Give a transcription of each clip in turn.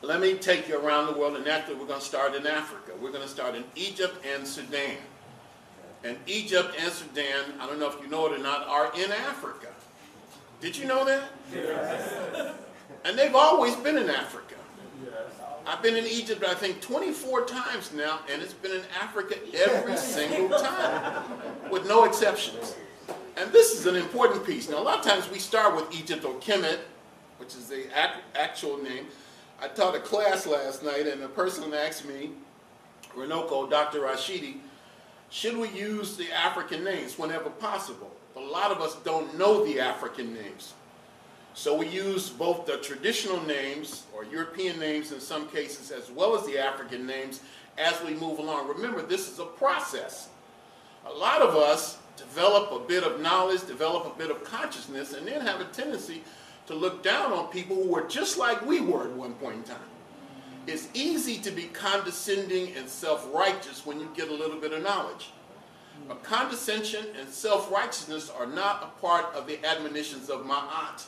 let me take you around the world, and actually we're going to start in Africa. We're going to start in Egypt and Sudan. And Egypt and Sudan, I don't know if you know it or not, are in Africa. Did you know that? Yes. And they've always been in Africa. Yes. I've been in Egypt, I think, 24 times now, and it's been in Africa every single time, with no exceptions. And this is an important piece. Now, a lot of times we start with Egypt or Kemet, which is the actual name. I taught a class last night, and a person asked me, Renoko, Dr. Rashidi, should we use the African names whenever possible? A lot of us don't know the African names. So we use both the traditional names, or European names in some cases, as well as the African names as we move along. Remember, this is a process. A lot of us develop a bit of knowledge, develop a bit of consciousness, and then have a tendency to look down on people who were just like we were at one point in time. It's easy to be condescending and self-righteous when you get a little bit of knowledge. But condescension and self-righteousness are not a part of the admonitions of Ma'at.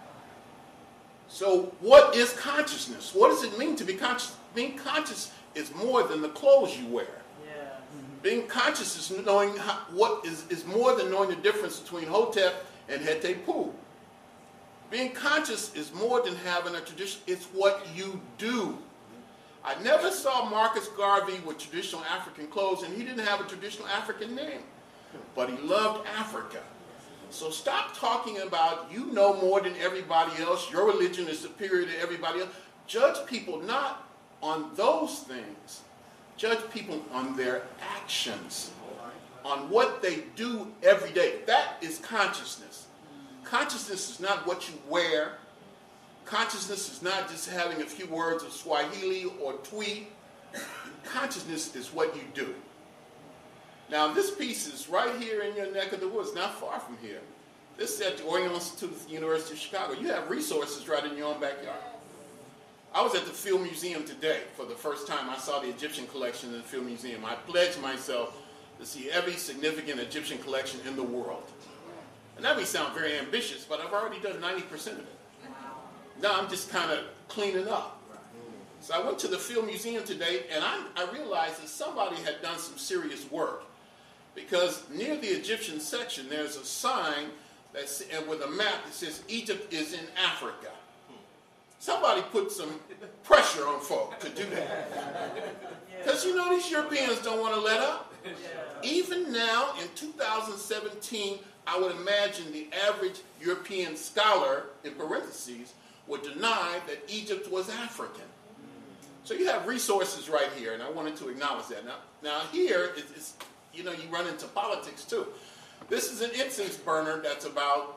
So what is consciousness? What does it mean to be conscious? Being conscious is more than the clothes you wear. Yeah. Being conscious is knowing is more than knowing the difference between Hotep and Hetepu. Being conscious is more than having a tradition. It's what you do. I never saw Marcus Garvey with traditional African clothes, and he didn't have a traditional African name. But he loved Africa. So stop talking about you know more than everybody else, your religion is superior to everybody else. Judge people not on those things. Judge people on their actions, on what they do every day. That is consciousness. Consciousness is not what you wear. Consciousness is not just having a few words of Swahili or Twi. Consciousness is what you do. Now, this piece is right here in your neck of the woods, not far from here. This is at the Oriental Institute of the University of Chicago. You have resources right in your own backyard. I was at the Field Museum today for the first time. I saw the Egyptian collection in the Field Museum. I pledged myself to see every significant Egyptian collection in the world. And that may sound very ambitious, but I've already done 90% of it. Now I'm just kind of cleaning up. So I went to the Field Museum today, and I realized that somebody had done some serious work. Because near the Egyptian section, there's a sign with a map that says Egypt is in Africa. Somebody put some pressure on folk to do that. Because you know these Europeans don't want to let up. Even now, in 2017, I would imagine the average European scholar, in parentheses, would deny that Egypt was African. So you have resources right here, and I wanted to acknowledge that. Now here, it's you run into politics too. This is an incense burner that's about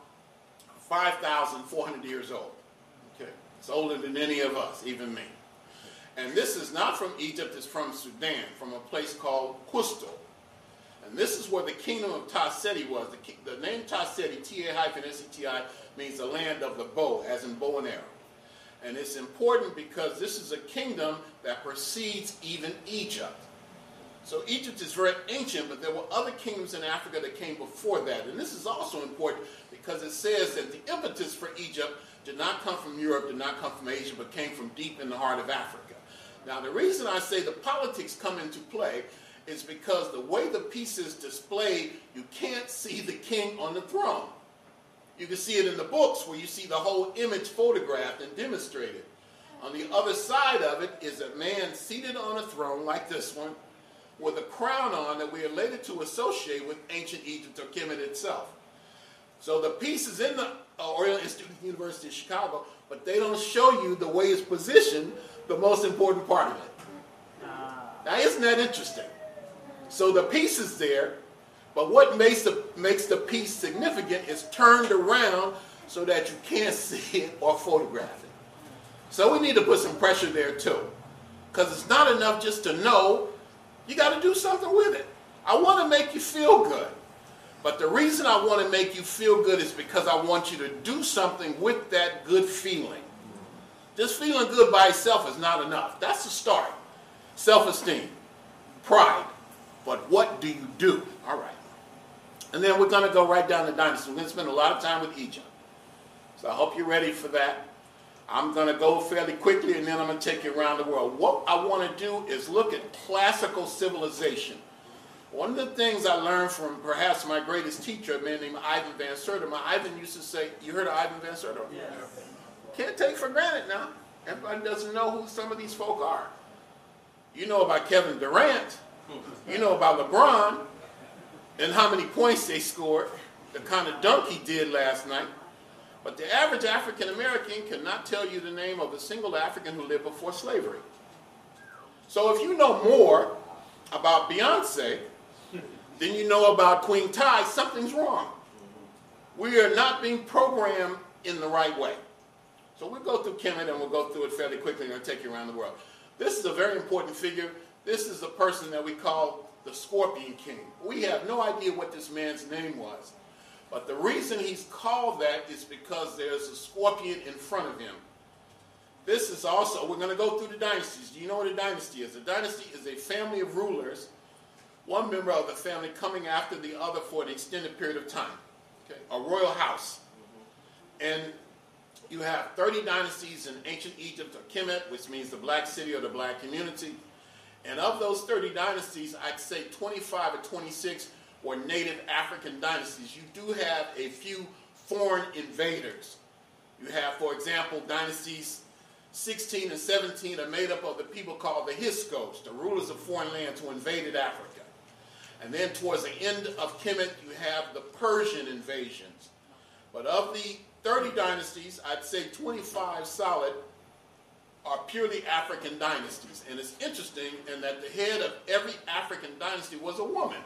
5,400 years old. Okay, it's older than any of us, even me. And this is not from Egypt, it's from Sudan, from a place called Qusto. And this is where the kingdom of Ta-Seti was. The name Ta-Seti, T-A-S-E-T-I, means the land of the bow, as in bow and arrow. And it's important because this is a kingdom that precedes even Egypt. So Egypt is very ancient, but there were other kingdoms in Africa that came before that. And this is also important because it says that the impetus for Egypt did not come from Europe, did not come from Asia, but came from deep in the heart of Africa. Now, the reason I say the politics come into play is because the way the piece is displayed, you can't see the king on the throne. You can see it in the books where you see the whole image photographed and demonstrated. On the other side of it is a man seated on a throne like this one with a crown on that we are later to associate with ancient Egypt or Kemet itself. So the piece is in the Oriental Institute of the University of Chicago, but they don't show you the way it's positioned, the most important part of it. Now, isn't that interesting? So the piece is there, but what makes the piece significant is turned around so that you can't see it or photograph it. So we need to put some pressure there too. Because it's not enough just to know, you got to do something with it. I want to make you feel good. But the reason I want to make you feel good is because I want you to do something with that good feeling. Just feeling good by itself is not enough. That's the start. Self-esteem, pride. But what do you do? All right. And then we're going to go right down the dynasty. We're going to spend a lot of time with Egypt. So I hope you're ready for that. I'm going to go fairly quickly, and then I'm going to take you around the world. What I want to do is look at classical civilization. One of the things I learned from perhaps my greatest teacher, a man named Ivan Van Sertima. Ivan used to say, you heard of Ivan Van Sertima? Yes. Can't take for granted now. Everybody doesn't know who some of these folk are. You know about Kevin Durant. You know about LeBron and how many points they scored, the kind of dunk he did last night. But the average African American cannot tell you the name of a single African who lived before slavery. So if you know more about Beyonce than you know about Queen Ty, something's wrong. We are not being programmed in the right way. So we'll go through Kemet and we'll go through it fairly quickly and I'll take you around the world. This is a very important figure. This is a person that we call the Scorpion King. We have no idea what this man's name was. But the reason he's called that is because there's a scorpion in front of him. This is also, we're going to go through the dynasties. Do you know what a dynasty is? A dynasty is a family of rulers, one member of the family coming after the other for an extended period of time. Okay? A royal house. And you have 30 dynasties in ancient Egypt, or Kemet, which means the black city or the black community. And of those 30 dynasties, I'd say 25 or 26 were native African dynasties. You do have a few foreign invaders. You have, for example, dynasties 16 and 17 are made up of the people called the Hyksos, the rulers of foreign lands who invaded Africa. And then towards the end of Kemet, you have the Persian invasions. But of the 30 dynasties, I'd say 25 solid are purely African dynasties. And it's interesting in that the head of every African dynasty was a woman.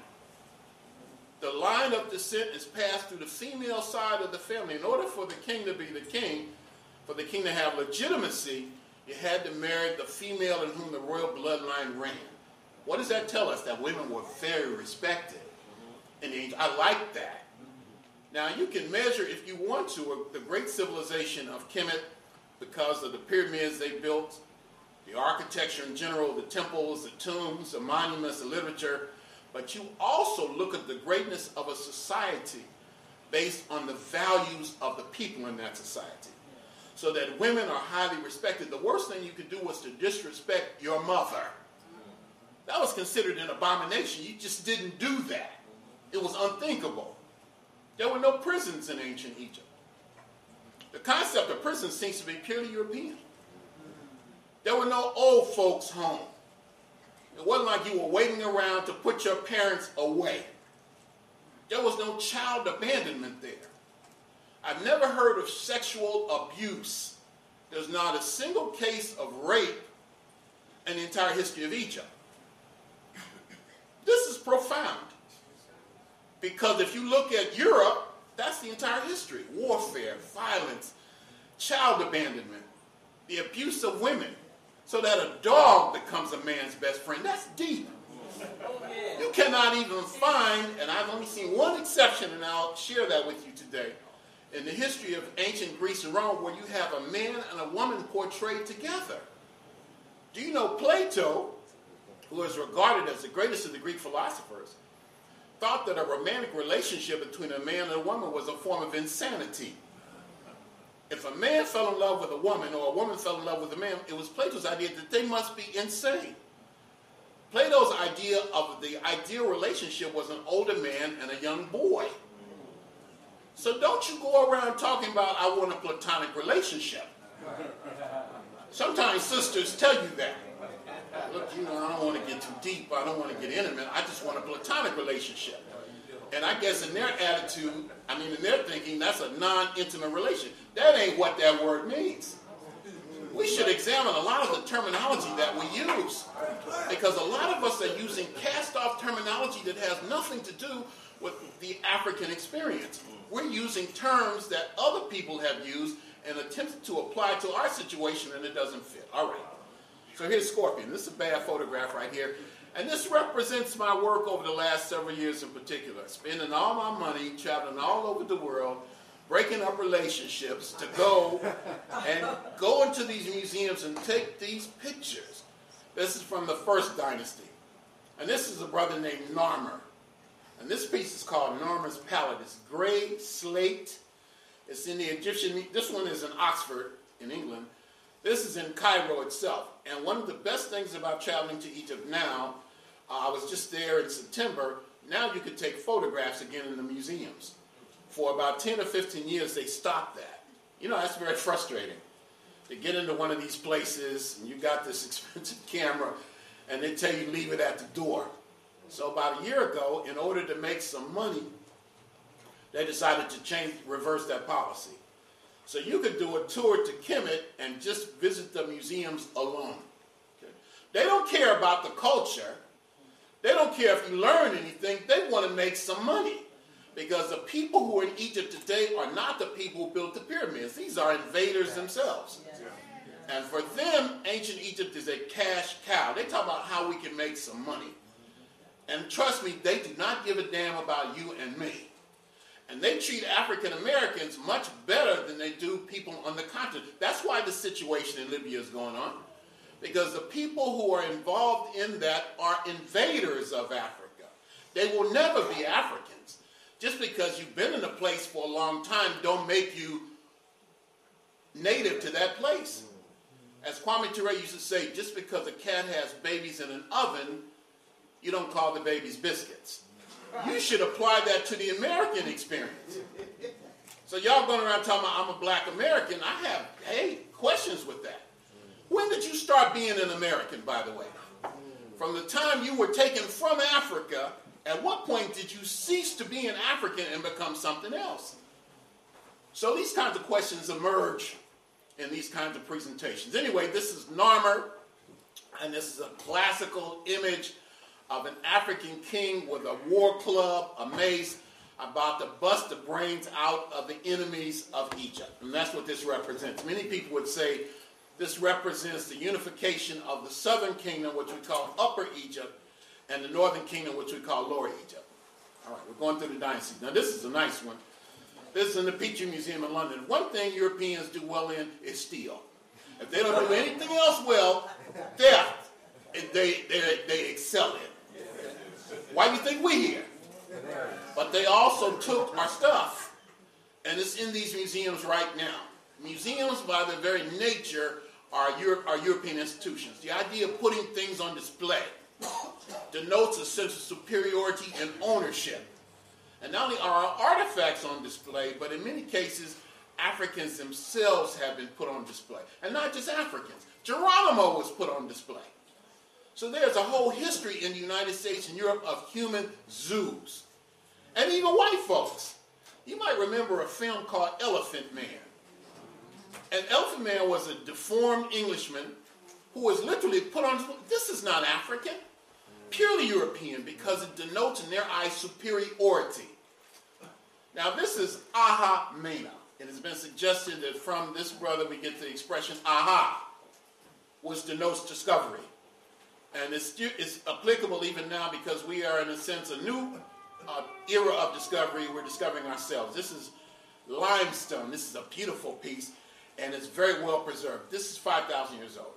The line of descent is passed through the female side of the family. In order for the king to be the king, for the king to have legitimacy, you had to marry the female in whom the royal bloodline ran. What does that tell us? That women were very respected. And I like that. Now, you can measure, if you want to, the great civilization of Kemet because of the pyramids they built, the architecture in general, the temples, the tombs, the monuments, the literature. But you also look at the greatness of a society based on the values of the people in that society. So that women are highly respected. The worst thing you could do was to disrespect your mother. That was considered an abomination. You just didn't do that. It was unthinkable. There were no prisons in ancient Egypt. The concept of prison seems to be purely European. There were no old folks' home. It wasn't like you were waiting around to put your parents away. There was no child abandonment there. I've never heard of sexual abuse. There's not a single case of rape in the entire history of Egypt. This is profound. Because if you look at Europe, that's the entire history. Warfare, violence, child abandonment, the abuse of women, so that a dog becomes a man's best friend. That's deep. You cannot even find, and I've only seen one exception, and I'll share that with you today, in the history of ancient Greece and Rome, where you have a man and a woman portrayed together. Do you know Plato, who is regarded as the greatest of the Greek philosophers, thought that a romantic relationship between a man and a woman was a form of insanity. If a man fell in love with a woman or a woman fell in love with a man, it was Plato's idea that they must be insane. Plato's idea of the ideal relationship was an older man and a young boy. So don't you go around talking about, I want a platonic relationship. Sometimes sisters tell you that. Look, I don't want to get too deep. I don't want to get intimate. I just want a platonic relationship. And I guess in their attitude, in their thinking, that's a non-intimate relationship. That ain't what that word means. We should examine a lot of the terminology that we use. Because a lot of us are using cast-off terminology that has nothing to do with the African experience. We're using terms that other people have used and attempted to apply to our situation, and it doesn't fit. All right. So here's Scorpion. This is a bad photograph right here. And this represents my work over the last several years in particular. Spending all my money, traveling all over the world, breaking up relationships to go into these museums and take these pictures. This is from the first dynasty. And this is a brother named Narmer. And this piece is called Narmer's Palette. It's gray slate. It's in the Egyptian, this one is in Oxford. in England. This is in Cairo itself. And one of the best things about traveling to Egypt now, I was just there in September, now you could take photographs again in the museums. For about 10 or 15 years, they stopped that. You know, that's very frustrating. To get into one of these places, and you got this expensive camera, and they tell you leave it at the door. So about a year ago, in order to make some money, they decided to reverse that policy. So you could do a tour to Kemet and just visit the museums alone. Okay? They don't care about the culture. They don't care if you learn anything. They want to make some money. Because the people who are in Egypt today are not the people who built the pyramids. These are invaders themselves. And for them, ancient Egypt is a cash cow. They talk about how we can make some money. And trust me, they do not give a damn about you and me. And they treat African Americans much better than they do people on the continent. That's why the situation in Libya is going on. Because the people who are involved in that are invaders of Africa. They will never be Africans. Just because you've been in a place for a long time don't make you native to that place. As Kwame Ture used to say, just because a cat has babies in an oven, you don't call the babies biscuits. You should apply that to the American experience. So y'all going around talking about I'm a black American. I have, questions with that. When did you start being an American, by the way? From the time you were taken from Africa, at what point did you cease to be an African and become something else? So these kinds of questions emerge in these kinds of presentations. Anyway, this is Narmer, and this is a classical image of an African king with a war club, a mace, about to bust the brains out of the enemies of Egypt. And that's what this represents. Many people would say this represents the unification of the southern kingdom, which we call Upper Egypt, and the northern kingdom, which we call Lower Egypt. All right, we're going through the dynasties. Now, this is a nice one. This is in the Petrie Museum in London. One thing Europeans do well in is steal. If they don't do anything else well, theft, they excel in. Why do you think we're here? But they also took our stuff, and it's in these museums right now. Museums, by their very nature, are European institutions. The idea of putting things on display denotes a sense of superiority and ownership. And not only are our artifacts on display, but in many cases, Africans themselves have been put on display. And not just Africans. Geronimo was put on display. So there's a whole history in the United States and Europe of human zoos. And even white folks. You might remember a film called Elephant Man. And Elephant Man was a deformed Englishman who was literally put on display. This is not African. Purely European, because it denotes in their eyes superiority. Now this is Aha Mena. It has been suggested that from this brother we get the expression aha, which denotes discovery. And it's applicable even now because we are, in a sense, a new era of discovery. We're discovering ourselves. This is limestone. This is a beautiful piece, and it's very well preserved. This is 5,000 years old.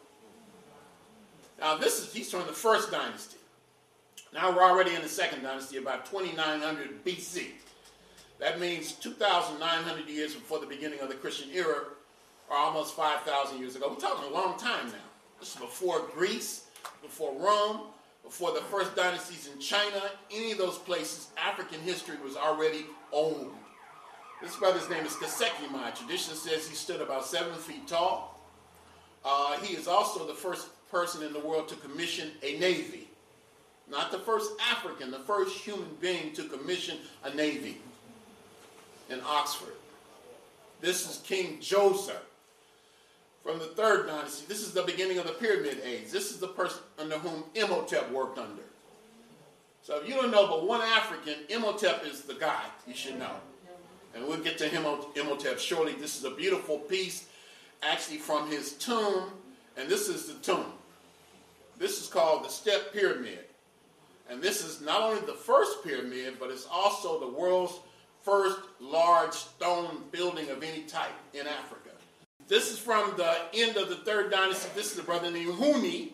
Now he's from the first dynasty. Now we're already in the second dynasty, about 2900 BC. That means 2,900 years before the beginning of the Christian era, or almost 5,000 years ago. We're talking a long time now. This is before Greece, before Rome, before the first dynasties in China. Any of those places, African history was already owned. This brother's name is Kasekimai. Tradition says he stood about 7 feet tall. He is also the first person in the world to commission a navy. Not the first African, the first human being to commission a navy in Oxford. This is King Djoser from the third dynasty. This is the beginning of the Pyramid Age. This is the person under whom Imhotep worked under. So if you don't know but one African, Imhotep is the guy you should know. And we'll get to Imhotep shortly. This is a beautiful piece actually from his tomb. And this is the tomb. This is called the Step Pyramid. And this is not only the first pyramid, but it's also the world's first large stone building of any type in Africa. This is from the end of the third dynasty. This is a brother named Huni.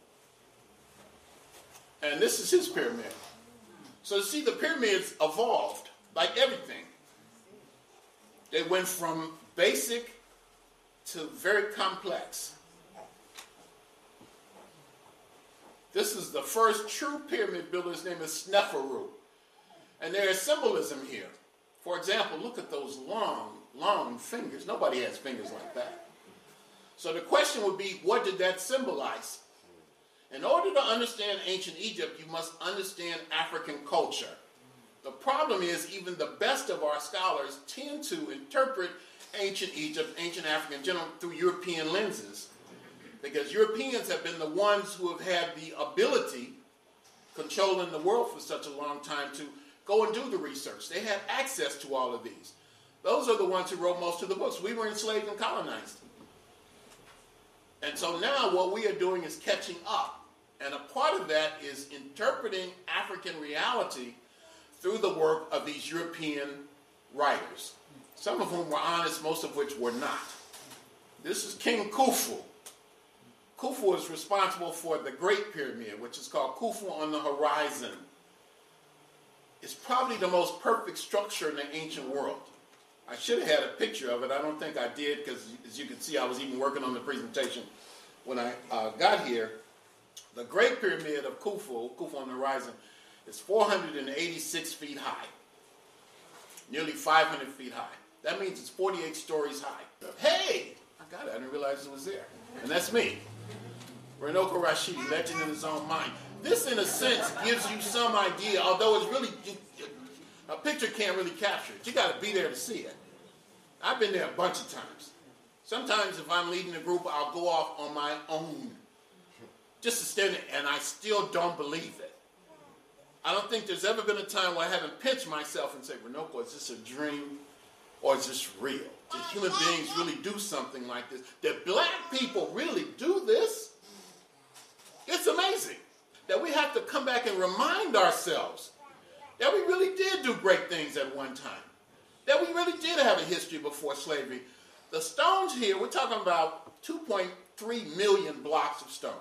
And this is his pyramid. So see, the pyramids evolved like everything. They went from basic to very complex. This is the first true pyramid builder. His name is Sneferu. And there is symbolism here. For example, look at those long, long fingers. Nobody has fingers like that. So the question would be, what did that symbolize? In order to understand ancient Egypt, you must understand African culture. The problem is, even the best of our scholars tend to interpret ancient Egypt, ancient Africa in general, through European lenses. Because Europeans have been the ones who have had the ability, controlling the world for such a long time, to go and do the research. They had access to all of these. Those are the ones who wrote most of the books. We were enslaved and colonized. And so now what we are doing is catching up. And a part of that is interpreting African reality through the work of these European writers. Some of whom were honest, most of which were not. This is King Khufu. Khufu is responsible for the Great Pyramid, which is called Khufu on the Horizon. It's probably the most perfect structure in the ancient world. I should have had a picture of it. I don't think I did, because as you can see, I was even working on the presentation when I got here. The Great Pyramid of Khufu, Khufu on the Horizon, is 486 feet high, nearly 500 feet high. That means it's 48 stories high. Hey, I got it. I didn't realize it was there. And that's me. Runoko Rashidi, legend in his own mind. This, in a sense, gives you some idea, although it's really, a picture can't really capture it. You got to be there to see it. I've been there a bunch of times. Sometimes if I'm leading a group, I'll go off on my own just to stand there, and I still don't believe it. I don't think there's ever been a time where I haven't pinched myself and said, Runoko, is this a dream or is this real? Did human beings really do something like this? Did black people really do this? It's amazing that we have to come back and remind ourselves that we really did do great things at one time. That we really did have a history before slavery. The stones here, we're talking about 2.3 million blocks of stone.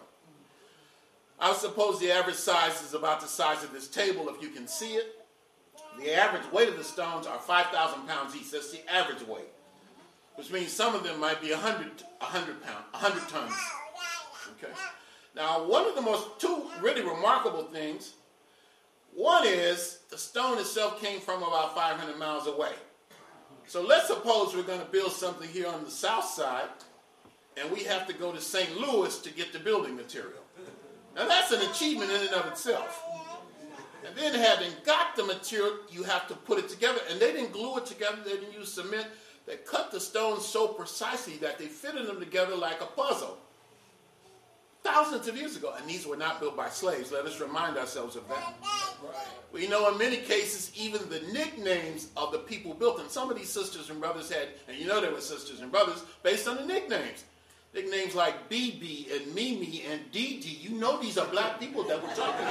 I suppose the average size is about the size of this table, if you can see it. The average weight of the stones are 5,000 pounds each. That's the average weight, which means some of them might be 100 tons. Okay. Now, one of the two really remarkable things, one is the stone itself came from about 500 miles away. So let's suppose we're going to build something here on the south side, and we have to go to St. Louis to get the building material. Now, that's an achievement in and of itself. And then having got the material, you have to put it together. And they didn't glue it together. They didn't use cement. They cut the stones so precisely that they fitted them together like a puzzle. Thousands of years ago. And these were not built by slaves. Let us remind ourselves of that. Right. We know in many cases, even the nicknames of the people built them. Some of these sisters and brothers had, and you know they were sisters and brothers, based on the nicknames. Nicknames like BB and Mimi and Didi. You know these are black people that we're talking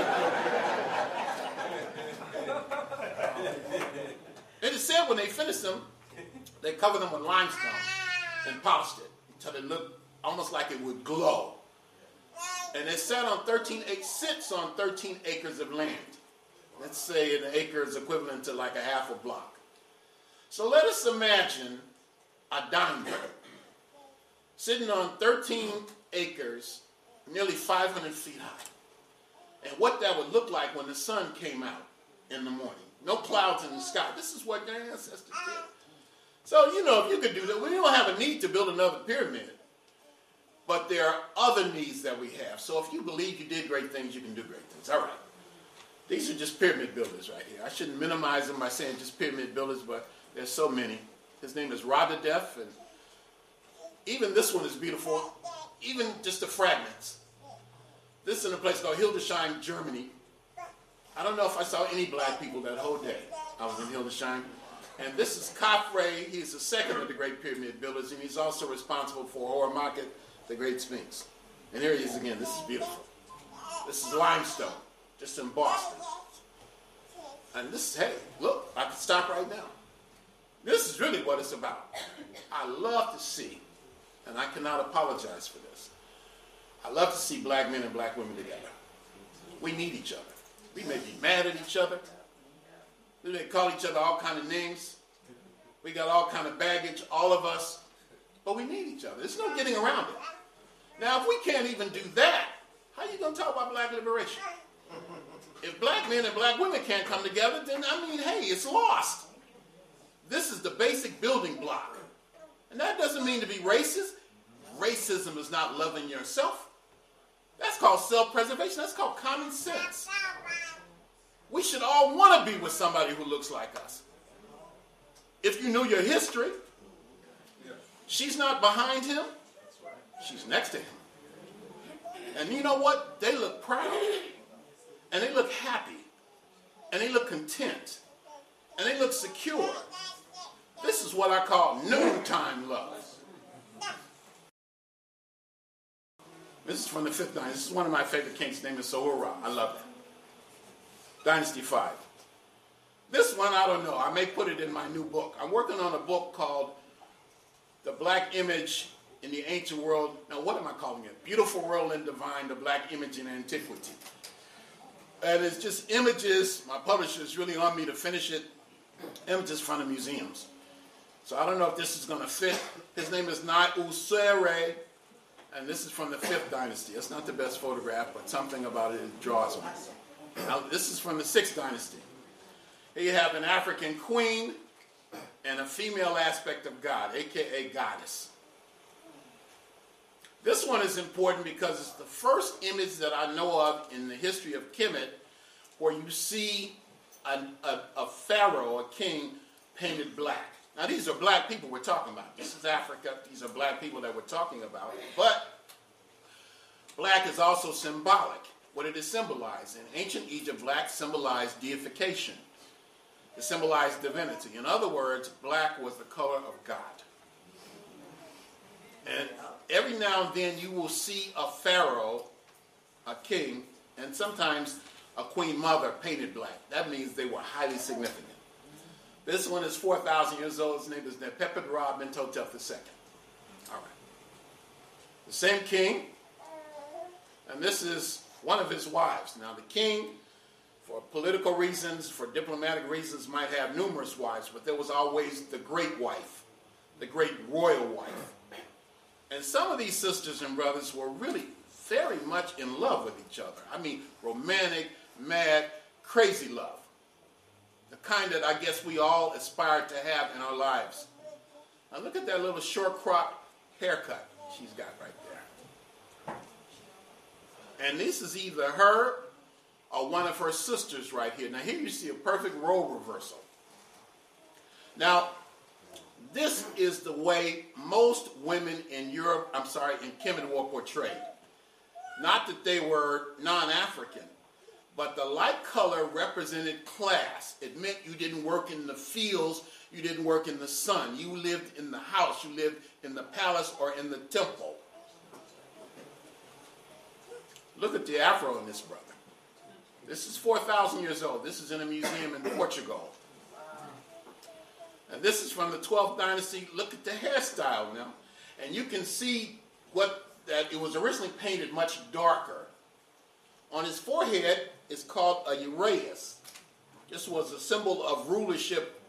about. It is said when they finished them, they covered them with limestone and polished it until it looked almost like it would glow. And it sits on 13 acres of land. Let's say an acre is equivalent to like a half a block. So let us imagine a diamond sitting on 13 acres, nearly 500 feet high. And what that would look like when the sun came out in the morning. No clouds in the sky. This is what their ancestors did. So, you know, if you could do that, we don't have a need to build another pyramid. But there are other needs that we have. So if you believe you did great things, you can do great things. All right. These are just pyramid builders right here. I shouldn't minimize them by saying just pyramid builders, but there's so many. His name is Radadef, and even this one is beautiful, even just the fragments. This is in a place called Hildesheim, Germany. I don't know if I saw any black people that whole day. I was in Hildesheim. And this is Khafre. He's the second of the great pyramid builders, and he's also responsible for Horemheb, the great Sphinx. And here he is again. This is beautiful. This is limestone, just in Boston. And this is, hey, look, I can stop right now. This is really what it's about. I love to see, and I cannot apologize for this, I love to see black men and black women together. We need each other. We may be mad at each other. We may call each other all kind of names. We got all kind of baggage, all of us. but we need each other. There's no getting around it. Now, if we can't even do that, how are you going to talk about black liberation? If black men and black women can't come together, then, hey, it's lost. This is the basic building block. And that doesn't mean to be racist. Racism is not loving yourself. That's called self-preservation. That's called common sense. We should all want to be with somebody who looks like us. If you knew your history, she's not behind him. She's next to him. And you know what? They look proud. And they look happy. And they look content. And they look secure. This is what I call noontime love. This is from the 5th dynasty. This is one of my favorite kings. His name is Sohura. I love that. Dynasty 5. This one, I don't know. I may put it in my new book. I'm working on a book called The Black Image in the Ancient World. Now, what am I calling it? Beautiful World and Divine, The Black Image in Antiquity. And it's just images. My publisher is really on me to finish it. Images from the museums. So I don't know if this is going to fit. His name is Nai-Usere. And this is from the 5th dynasty. It's not the best photograph, but something about it draws me. Now, this is from the 6th dynasty. Here you have an African queen and a female aspect of God, a.k.a. goddess. This one is important because it's the first image that I know of in the history of Kemet where you see a pharaoh, a king, painted black. Now, these are black people we're talking about. This is Africa. These are black people that we're talking about. But black is also symbolic. What did it symbolize? In ancient Egypt, black symbolized deification. It symbolized divinity. In other words, black was the color of God. And every now and then you will see a pharaoh, a king, and sometimes a queen mother painted black. That means they were highly significant. This one is 4,000 years old. His name is Nepepidrah Mentuhotep II. All right. The same king, and this is one of his wives. Now, the king, for political reasons, for diplomatic reasons, might have numerous wives, but there was always the great wife, the great royal wife. And some of these sisters and brothers were really very much in love with each other. I mean, romantic, mad, crazy love. The kind that I guess we all aspire to have in our lives. Now look at that little short crop haircut she's got right there. And this is either her or one of her sisters right here. Now here you see a perfect role reversal. Now, this is the way most women in Europe, in Kemet were portrayed. Not that they were non-African, but the light color represented class. It meant you didn't work in the fields, you didn't work in the sun. You lived in the house, you lived in the palace or in the temple. Look at the afro in this brother. This is 4,000 years old. This is in a museum in Portugal. And this is from the 12th dynasty. Look at the hairstyle now. And you can see that it was originally painted much darker. On his forehead, it's called a uraeus. This was a symbol of rulership.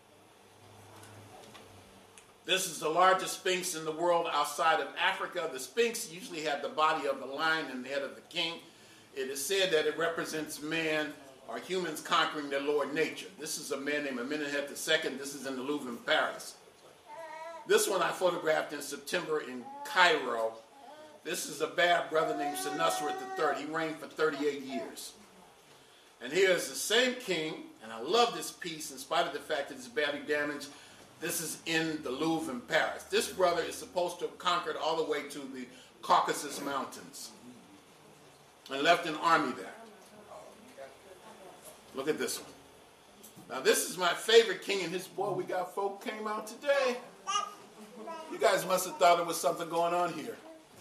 This is the largest sphinx in the world outside of Africa. The sphinx usually had the body of the lion and the head of the king. It is said that it represents man or humans conquering their Lord nature. This is a man named Amenhotep II. This is in the Louvre in Paris. This one I photographed in September in Cairo. This is a bad brother named Senusret III. He reigned for 38 years. And here is the same king, and I love this piece in spite of the fact that it's badly damaged. This is in the Louvre in Paris. This brother is supposed to have conquered all the way to the Caucasus Mountains and left an army there. Look at this one. Now this is my favorite king, and his boy, we got folk came out today. You guys must have thought there was something going on here.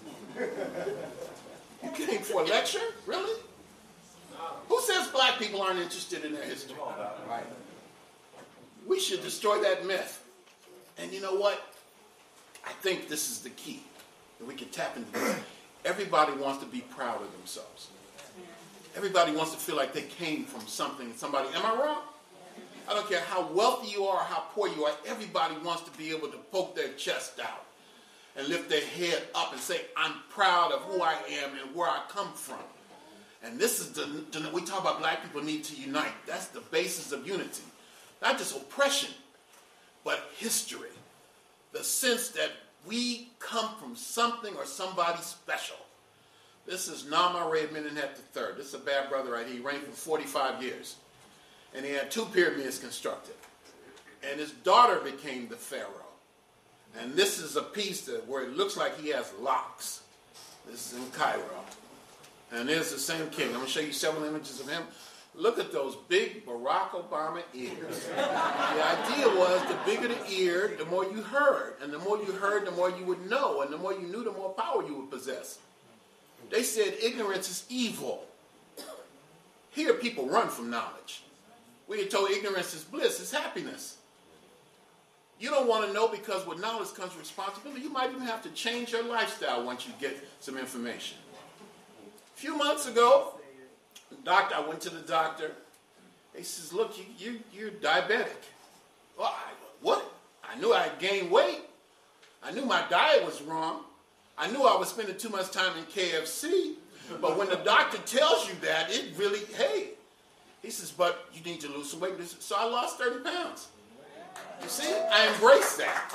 You came for a lecture? Really? Who says black people aren't interested in their history? Right. We should destroy that myth. And you know what? I think this is the key. That we can tap into this. Everybody wants to be proud of themselves. Everybody wants to feel like they came from something, somebody. Am I wrong? I don't care how wealthy you are, how poor you are. Everybody wants to be able to poke their chest out. and lift their head up and say, I'm proud of who I am and where I come from. And this is we talk about black people need to unite. That's the basis of unity. Not just oppression, but history. The sense that we come from something or somebody special. This is Nama Red Amenhotep III. This is a bad brother right here. He reigned for 45 years. And he had 2 pyramids constructed. And his daughter became the pharaoh. And this is a piece where it looks like he has locks. This is in Cairo. And there's the same king. I'm going to show you several images of him. Look at those big Barack Obama ears. The idea was the bigger the ear, the more you heard. And the more you heard, the more you would know. And the more you knew, the more power you would possess. They said ignorance is evil. Here people run from knowledge. We are told ignorance is bliss, it's happiness. You don't want to know because with knowledge comes responsibility. You might even have to change your lifestyle once you get some information. A few months ago, I went to the doctor. He says, look, you're diabetic. Well, what? I knew I had gained weight. I knew my diet was wrong. I knew I was spending too much time in KFC. But when the doctor tells you that, it really, hey. He says, but you need to lose some weight. So I lost 30 pounds. You see, I embrace that.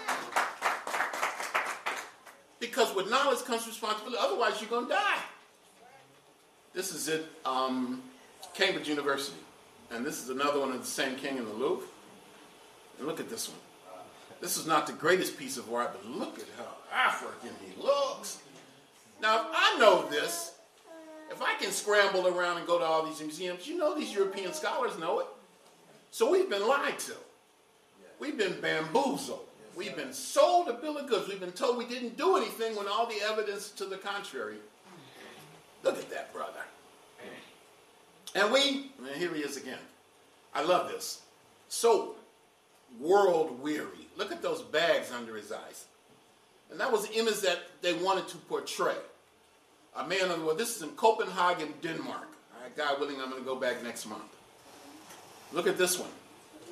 Because with knowledge comes responsibility. Otherwise, you're going to die. This is it, Cambridge University. And this is another one of the same king in the Louvre. And look at this one. This is not the greatest piece of art, but look at how African he looks. Now, if I know this, if I can scramble around and go to all these museums, you know these European scholars know it. So we've been lied to. We've been bamboozled. We've been sold a bill of goods. We've been told we didn't do anything when all the evidence to the contrary. Look at that, brother. And here he is again. I love this. So world weary. Look at those bags under his eyes. And that was the image that they wanted to portray. A man on the world. This is in Copenhagen, Denmark. All right, God willing, I'm going to go back next month. Look at this one.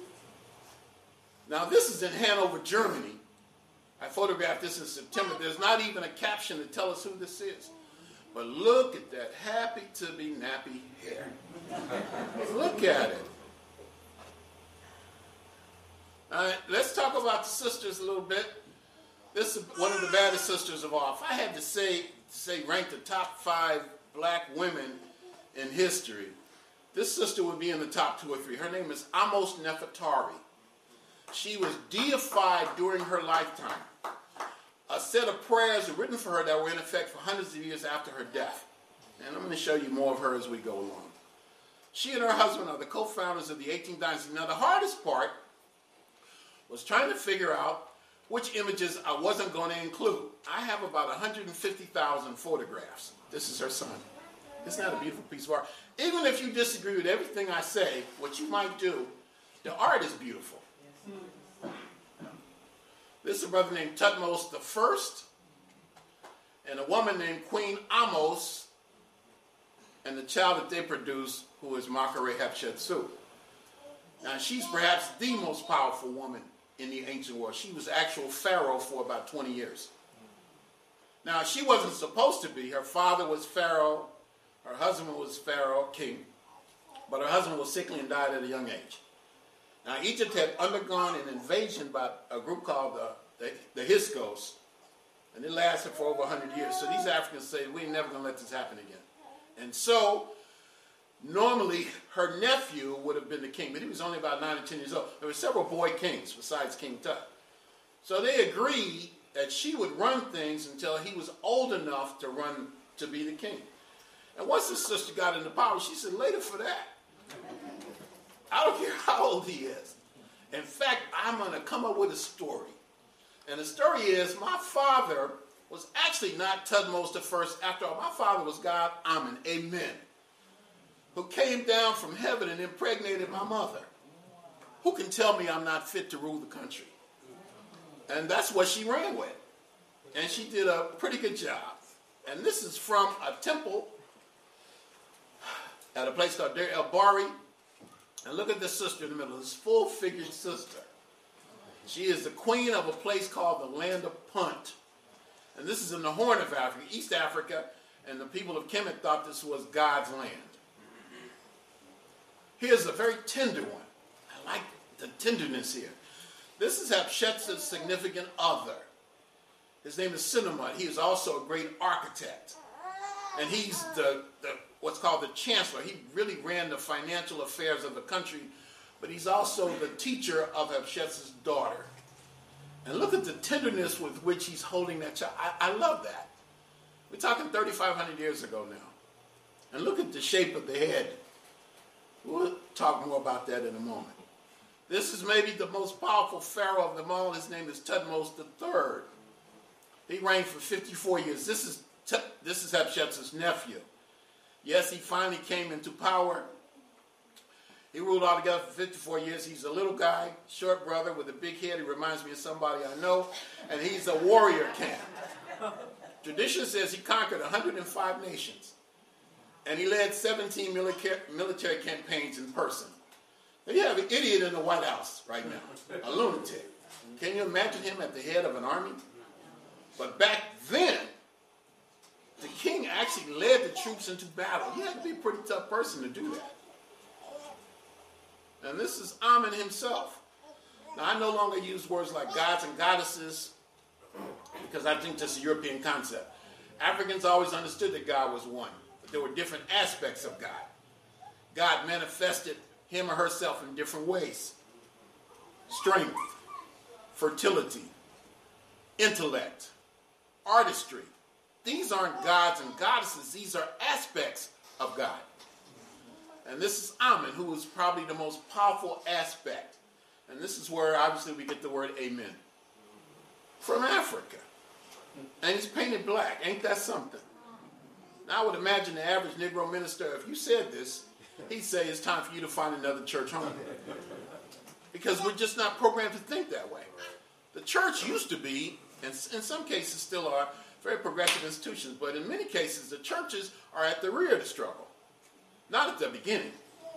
Now, this is in Hanover, Germany. I photographed this in September. There's not even a caption to tell us who this is. But look at that happy-to-be-nappy hair. Look at it. All right, let's talk about the sisters a little bit. This is one of the baddest sisters of all. If I had to say rank the top 5 black women in history, this sister would be in the top 2 or 3. Her name is Amos Nefertari. She was deified during her lifetime. A set of prayers were written for her that were in effect for hundreds of years after her death. And I'm going to show you more of her as we go along. She and her husband are the co-founders of the 18th dynasty. Now, the hardest part was trying to figure out which images I wasn't going to include. I have about 150,000 photographs. This is her son. Isn't that a beautiful piece of art? Even if you disagree with everything I say, what you might do, the art is beautiful. This is a brother named Thutmose I and a woman named Queen Amos and the child that they produced, who is Makaret Hatshepsut. Now, she's perhaps the most powerful woman in the ancient world. She was actual pharaoh for about 20 years. Now, she wasn't supposed to be. Her father was pharaoh. Her husband was pharaoh, king. But her husband was sickly and died at a young age. Now, Egypt had undergone an invasion by a group called the Hyksos, and it lasted for over 100 years. So these Africans say, we ain't never going to let this happen again. And so, normally, her nephew would have been the king, but he was only about 9 or 10 years old. There were several boy kings besides King Tut. So they agreed that she would run things until he was old enough to be the king. And once his sister got into power, she said, later for that. I don't care how old he is. In fact, I'm going to come up with a story. And the story is, my father was actually not Thutmose I. After all, my father was God Amen, Amen, who came down from heaven and impregnated my mother. Who can tell me I'm not fit to rule the country? And that's what she ran with. And she did a pretty good job. And this is from a temple at a place called Deir el-Bahri. And look at this sister in the middle, this full-figured sister. She is the queen of a place called the Land of Punt. And this is in the Horn of Africa, East Africa, and the people of Kemet thought this was God's land. Here's a very tender one. I like the tenderness here. This is Hatshepsut's significant other. His name is Senumut. He is also a great architect. And he's the what's called the chancellor. He really ran the financial affairs of the country, but he's also the teacher of Hatshepsut's daughter. And look at the tenderness with which he's holding that child. I love that. We're talking 3,500 years ago now. And look at the shape of the head. We'll talk more about that in a moment. This is maybe the most powerful pharaoh of them all. His name is Thutmose III. He reigned for 54 years. This is Hatshepsut's nephew. Yes, he finally came into power. He ruled altogether for 54 years. He's a little guy, short brother with a big head. He reminds me of somebody I know. And he's a warrior king. Tradition says he conquered 105 nations. And he led 17 military campaigns in person. Now you have an idiot in the White House right now, a lunatic. Can you imagine him at the head of an army? But back then, the king actually led the troops into battle. He had to be a pretty tough person to do that. And this is Amen himself. Now, I no longer use words like gods and goddesses because I think this is a European concept. Africans always understood that God was one, but there were different aspects of God. God manifested him or herself in different ways. Strength, fertility, intellect, artistry. These aren't gods and goddesses. These are aspects of God. And this is Amen, who is probably the most powerful aspect. And this is where, obviously, we get the word amen. From Africa. And he's painted black. Ain't that something? Now, I would imagine the average Negro minister, if you said this, he'd say it's time for you to find another church home. Because we're just not programmed to think that way. The church used to be, and in some cases still are, very progressive institutions. But in many cases, the churches are at the rear of the struggle. Not at the beginning.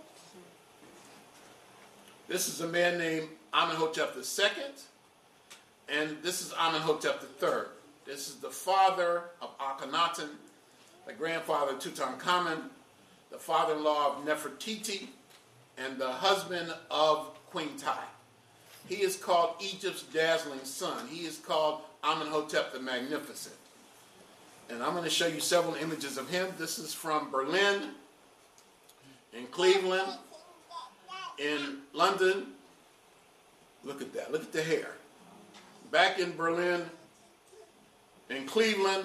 This is a man named Amenhotep II, and this is Amenhotep III. This is the father of Akhenaten, the grandfather of Tutankhamun, the father-in-law of Nefertiti, and the husband of Queen Tiye. He is called Egypt's dazzling son. He is called Amenhotep the Magnificent. And I'm going to show you several images of him. This is from Berlin, in Cleveland, in London. Look at that. Look at the hair. Back in Berlin, in Cleveland,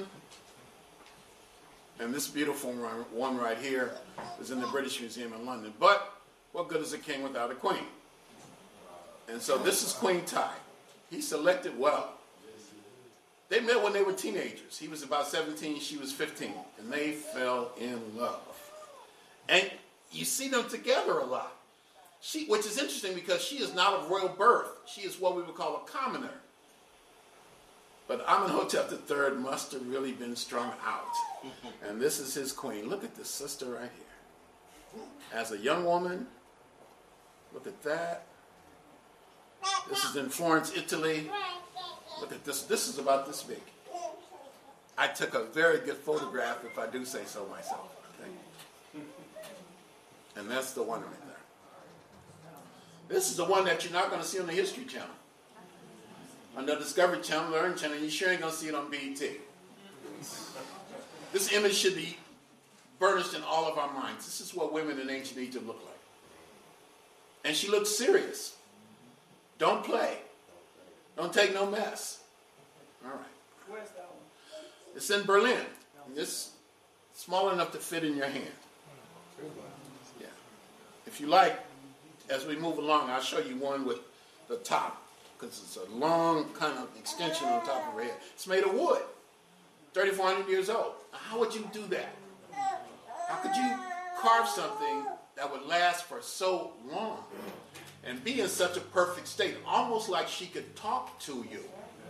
and this beautiful one right here is in the British Museum in London. But what good is a king without a queen? And so this is Queen Tiye. He selected well. They met when they were teenagers. He was about 17, she was 15, and they fell in love. And you see them together a lot. Which is interesting because she is not of royal birth. She is what we would call a commoner. But Amenhotep III must have really been strung out. And this is his queen. Look at this sister right here. As a young woman, look at that. This is in Florence, Italy. Look at this. This is about this big. I took a very good photograph, if I do say so myself. Okay? And that's the one right there. This is the one that you're not going to see on the History Channel. On the Discovery Channel, Learn Channel, you sure ain't going to see it on BET. This image should be burnished in all of our minds. This is what women in ancient Egypt look like. And she looks serious. Don't play. Don't take no mess. All right. Where's that one? It's in Berlin. And it's small enough to fit in your hand. Yeah. If you like, as we move along, I'll show you one with the top, because it's a long kind of extension on top of her head. It's made of wood, 3,400 years old. Now, how would you do that? How could you carve something that would last for so long and be in such a perfect state, almost like she could talk to you?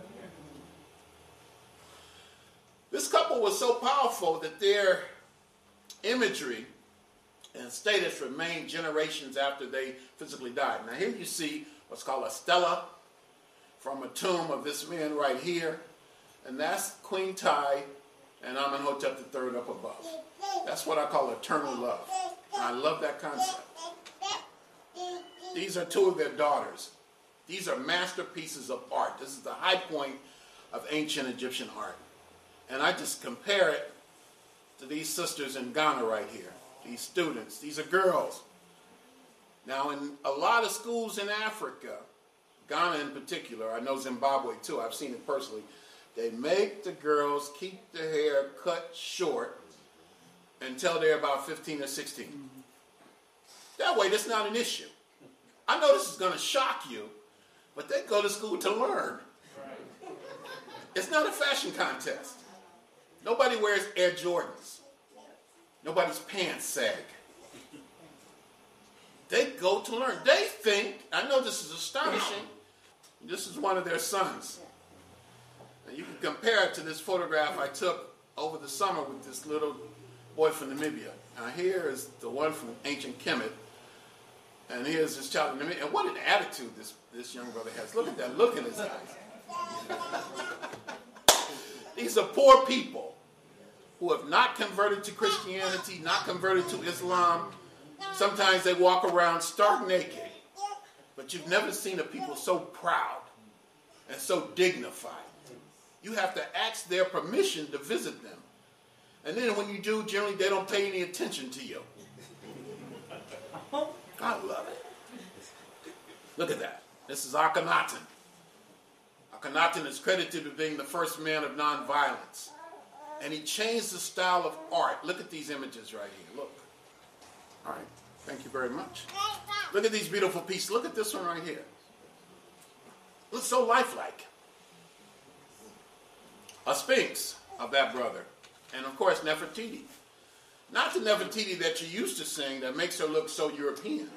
This couple was so powerful that their imagery and status remained generations after they physically died. Now here you see what's called a stela from a tomb of this man right here. And that's Queen Ty and Amenhotep III up above. That's what I call eternal love. And I love that concept. These are two of their daughters. These are masterpieces of art. This is the high point of ancient Egyptian art. And I just compare it to these sisters in Ghana right here. These students. These are girls. Now, in a lot of schools in Africa, Ghana in particular, I know Zimbabwe too, I've seen it personally, they make the girls keep their hair cut short until they're about 15 or 16. That way, that's not an issue. I know this is going to shock you, but they go to school to learn. It's not a fashion contest. Nobody wears Air Jordans. Nobody's pants sag. They go to learn. They think, I know this is astonishing, this is one of their sons. And you can compare it to this photograph I took over the summer with this little boy from Namibia. Now here is the one from ancient Kemet. And here's this child in Namibia. And what an attitude this young brother has. Look at that. Look at his eyes. These are poor people who have not converted to Christianity, not converted to Islam. Sometimes they walk around stark naked. But you've never seen a people so proud and so dignified. You have to ask their permission to visit them. And then when you do, generally they don't pay any attention to you. I love it. Look at that. This is Akhenaten. Akhenaten is credited with being the first man of nonviolence. And he changed the style of art. Look at these images right here. Look. All right. Thank you very much. Look at these beautiful pieces. Look at this one right here. Looks so lifelike. A sphinx of that brother. And of course, Nefertiti. Not the Nefertiti that you used to sing that makes her look so European.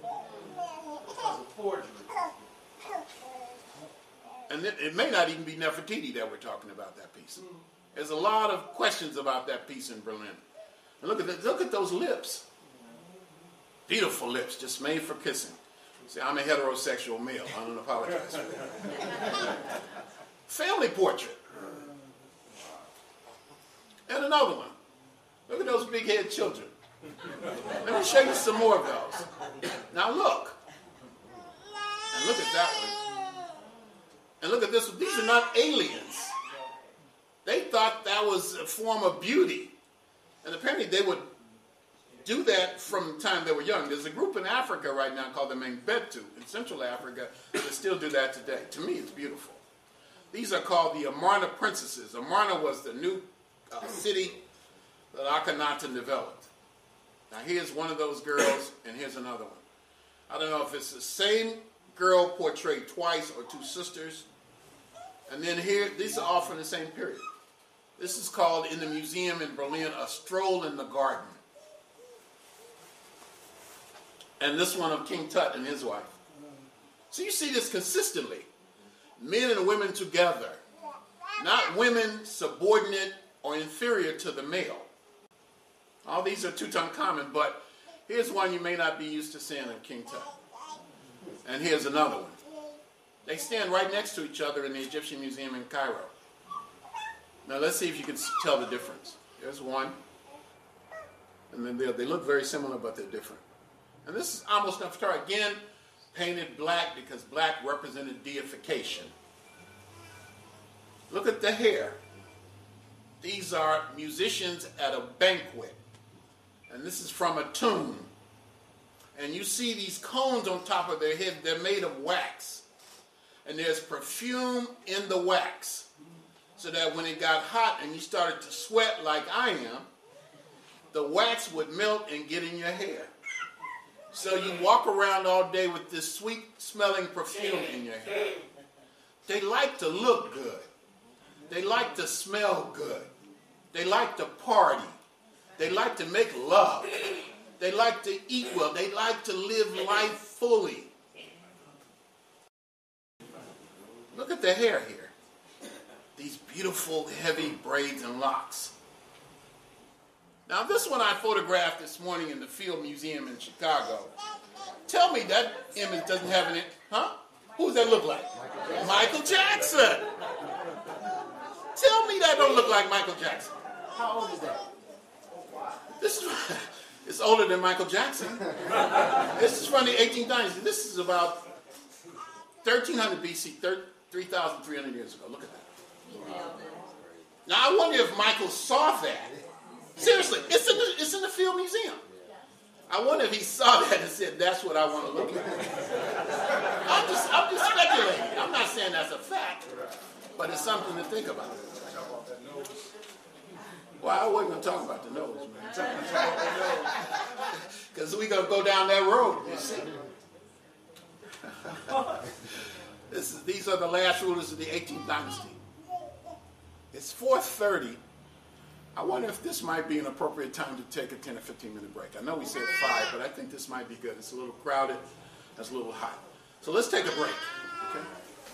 And it may not even be Nefertiti that we're talking about that piece. There's a lot of questions about that piece in Berlin. And look at those lips. Beautiful lips, just made for kissing. See, I'm a heterosexual male. I don't apologize for that. Family portrait. And another one. Look at those big-headed children. Let me show you some more of those. Now look. And look at that one. And look at this one. These are not aliens. They thought that was a form of beauty. And apparently they would do that from the time they were young. There's a group in Africa right now called the Mangbetu in Central Africa that still do that today. To me, it's beautiful. These are called the Amarna princesses. Amarna was the new city that Akhenaten developed. Now here's one of those girls, and here's another one. I don't know if it's the same girl portrayed twice or two sisters. And then here, these are all from the same period. This is called, in the museum in Berlin, A Stroll in the Garden. And this one of King Tut and his wife. So you see this consistently. Men and women together. Not women subordinate or inferior to the male. All these are Tutankhamun, but here's one you may not be used to seeing in King Tut. And here's another one. They stand right next to each other in the Egyptian Museum in Cairo. Now let's see if you can tell the difference. There's one. And then they look very similar, but they're different. And this is almost Nefertari, again, painted black because black represented deification. Look at the hair. These are musicians at a banquet. And this is from a tomb. And you see these cones on top of their head. They're made of wax. And there's perfume in the wax. So that when it got hot and you started to sweat like I am, the wax would melt and get in your hair. So you walk around all day with this sweet-smelling perfume in your hair. They like to look good. They like to smell good. They like to party. They like to make love. They like to eat well. They like to live life fully. Look at the hair here. These beautiful, heavy braids and locks. Now, this one I photographed this morning in the Field Museum in Chicago. Tell me that image doesn't have any... Huh? Who does that look like? Michael Jackson. that don't look like Michael Jackson. How old is that? It's older than Michael Jackson. This is from the 1890s. This is about 1300 BC, 3,300 years ago. Look at that. Now I wonder if Michael saw that. Seriously, it's in the Field Museum. I wonder if he saw that and said, "That's what I want to look like." I'm just speculating. I'm not saying that's a fact, but it's something to think about. Well, I wasn't going to talk about the nose, man. Because we're going to go down that road, you see. These are the last rulers of the 18th dynasty. It's 4:30. I wonder if this might be an appropriate time to take a 10 or 15-minute break. I know we said 5, but I think this might be good. It's a little crowded. It's a little hot. So let's take a break, okay?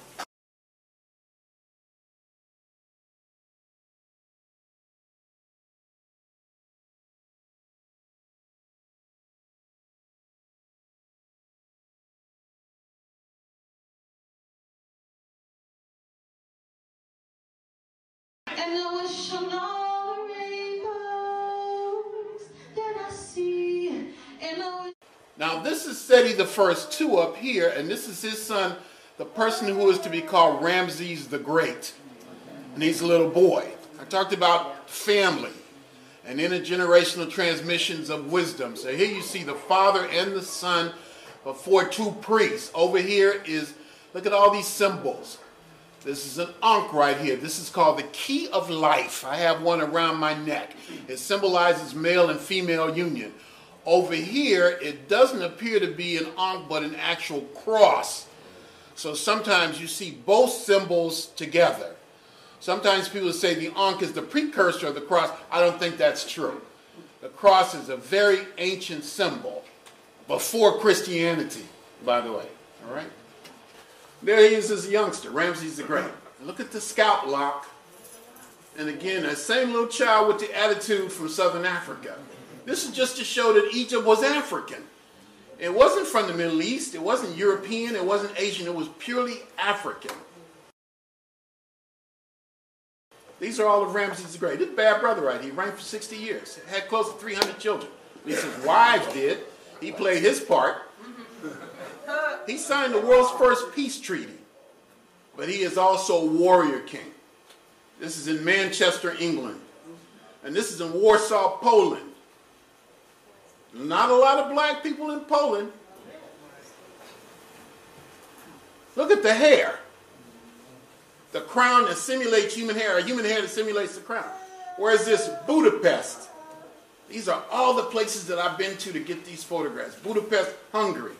And I wish on all the rainbows that I see. And I wish. Now this is Seti the First II up here, and this is his son, the person who is to be called Ramses the Great. And he's a little boy. I talked about family and intergenerational transmissions of wisdom. So here you see the father and the son before 2 priests. Over here is, look at all these symbols. This is an ankh right here. This is called the key of life. I have one around my neck. It symbolizes male and female union. Over here, it doesn't appear to be an ankh, but an actual cross. So sometimes you see both symbols together. Sometimes people say the ankh is the precursor of the cross. I don't think that's true. The cross is a very ancient symbol before Christianity, by the way. All right? There he is as a youngster, Ramses the Great. Look at the scalp lock. And again, that same little child with the attitude from Southern Africa. This is just to show that Egypt was African. It wasn't from the Middle East. It wasn't European. It wasn't Asian. It was purely African. These are all of Ramses the Great. This bad brother right here. He reigned for 60 years. Had close to 300 children. At least his wives did. He played his part. He signed the world's first peace treaty, but he is also a warrior king. This is in Manchester, England, and this is in Warsaw, Poland. Not a lot of black people in Poland. Look at the hair. The crown that simulates human hair, or human hair that simulates the crown. Whereas this Budapest, these are all the places that I've been to get these photographs. Budapest, Hungary.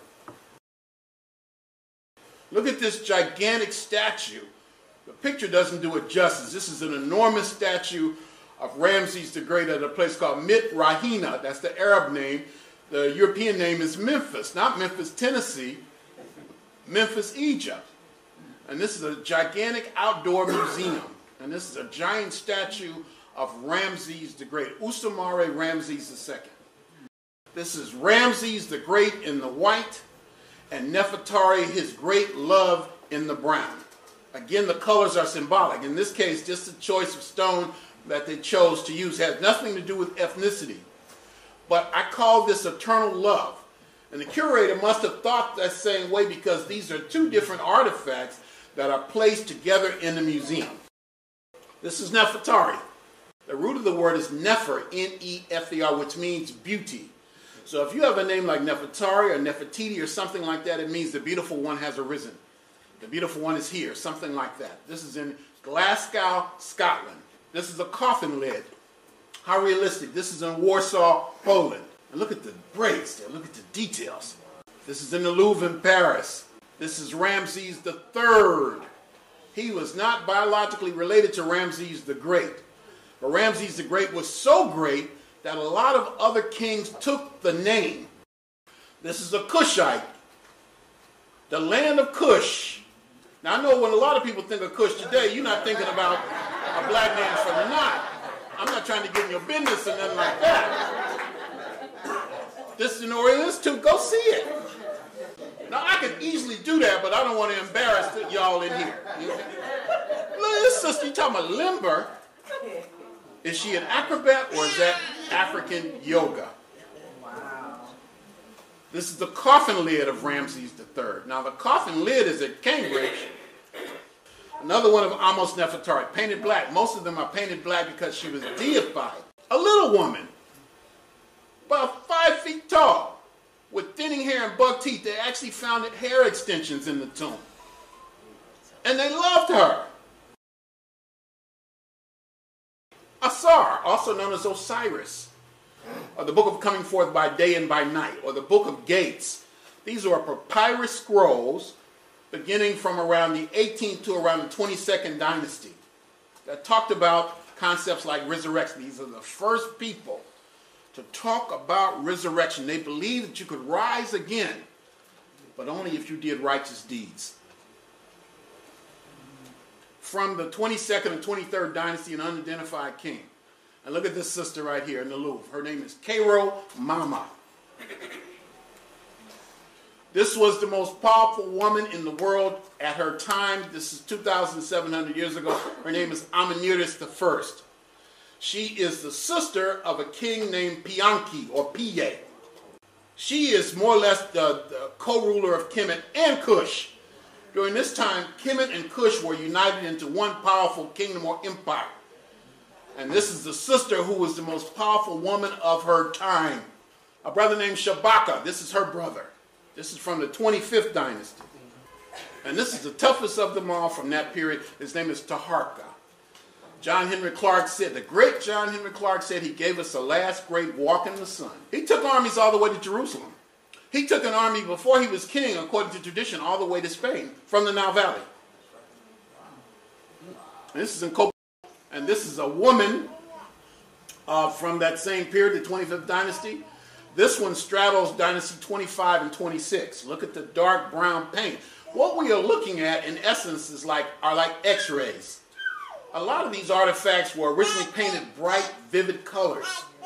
Look at this gigantic statue. The picture doesn't do it justice. This is an enormous statue of Ramses the Great at a place called Mit Rahina. That's the Arab name. The European name is Memphis. Not Memphis, Tennessee. Memphis, Egypt. And this is a gigantic outdoor museum. And this is a giant statue of Ramses the Great. Usamare Ramses II. This is Ramses the Great in the white, and Nefertari, his great love, in the brown. Again, the colors are symbolic. In this case, just the choice of stone that they chose to use has nothing to do with ethnicity. But I call this eternal love. And the curator must have thought that same way because these are 2 different artifacts that are placed together in the museum. This is Nefertari. The root of the word is Nefer, N-E-F-E-R, which means beauty. So if you have a name like Nefertari or Nefertiti or something like that, it means the beautiful one has arisen. The beautiful one is here, something like that. This is in Glasgow, Scotland. This is a coffin lid. How realistic. This is in Warsaw, Poland. And look at the braids there. Look at the details. This is in the Louvre in Paris. This is Ramses III. He was not biologically related to Ramses the Great. But Ramses the Great was so great that a lot of other kings took the name. This is a Kushite, the land of Kush. Now I know when a lot of people think of Kush today, you're not thinking about a black man from the Nile. I'm not trying to get in your business or nothing like that. This is in Orient Institute, go see it. Now I could easily do that, but I don't want to embarrass y'all in here. Look at this sister, you talking about limber. Is she an acrobat or is that African yoga? Wow. This is the coffin lid of Ramses III. Now the coffin lid is at Cambridge. Another one of Amos Nefertari, painted black. Most of them are painted black because she was deified. A little woman, about 5 feet tall, with thinning hair and buck teeth. They actually found hair extensions in the tomb. And they loved her. Asar, also known as Osiris, or the Book of Coming Forth by Day and by Night, or the Book of Gates. These are papyrus scrolls beginning from around the 18th to around the 22nd dynasty that talked about concepts like resurrection. These are the first people to talk about resurrection. They believed that you could rise again, but only if you did righteous deeds. From the 22nd and 23rd dynasty, an unidentified king. And look at this sister right here in the Louvre. Her name is Cairo Mama. This was the most powerful woman in the world at her time. This is 2,700 years ago. Her name is Amenertes I. She is the sister of a king named Pianki, or Piye. She is more or less the co-ruler of Kemet and Kush. During this time, Kemet and Kush were united into one powerful kingdom or empire. And this is the sister who was the most powerful woman of her time. A brother named Shabaka. This is her brother. This is from the 25th dynasty. And this is the toughest of them all from that period. His name is Taharqa. John Henry Clark said, the great John Henry Clark said, he gave us the last great walk in the sun. He took armies all the way to Jerusalem. He took an army before he was king, according to tradition, all the way to Spain from the Nile Valley. And this is in Copenhagen. And this is a woman from that same period, the 25th dynasty. This one straddles dynasty 25 and 26. Look at the dark brown paint. What we are looking at, in essence, are like X-rays. A lot of these artifacts were originally painted bright, vivid colors.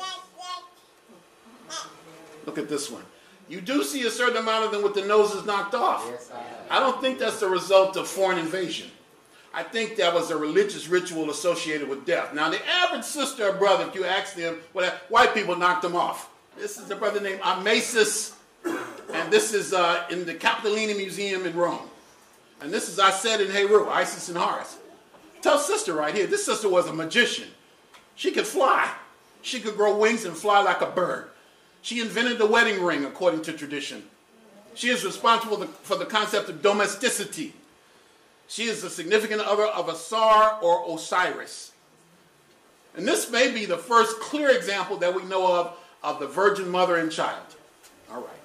Look at this one. You do see a certain amount of them with the noses knocked off. Yes, I don't think that's the result of foreign invasion. I think that was a religious ritual associated with death. Now, the average sister or brother, if you ask them, white people knocked them off. This is a brother named Amasis, and this is in the Capitoline Museum in Rome. And this is Aset and Heru, Isis and Horus. Tell sister right here, this sister was a magician. She could fly. She could grow wings and fly like a bird. She invented the wedding ring, according to tradition. She is responsible for the concept of domesticity. She is the significant other of Asar or Osiris. And this may be the first clear example that we know of the virgin mother and child. All right.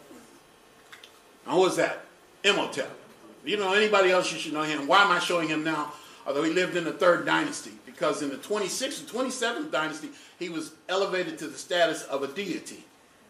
Now who is that? Imhotep. If you know anybody else, you should know him. Why am I showing him now? Although he lived in the 3rd dynasty. Because in the 26th and 27th dynasty, he was elevated to the status of a deity.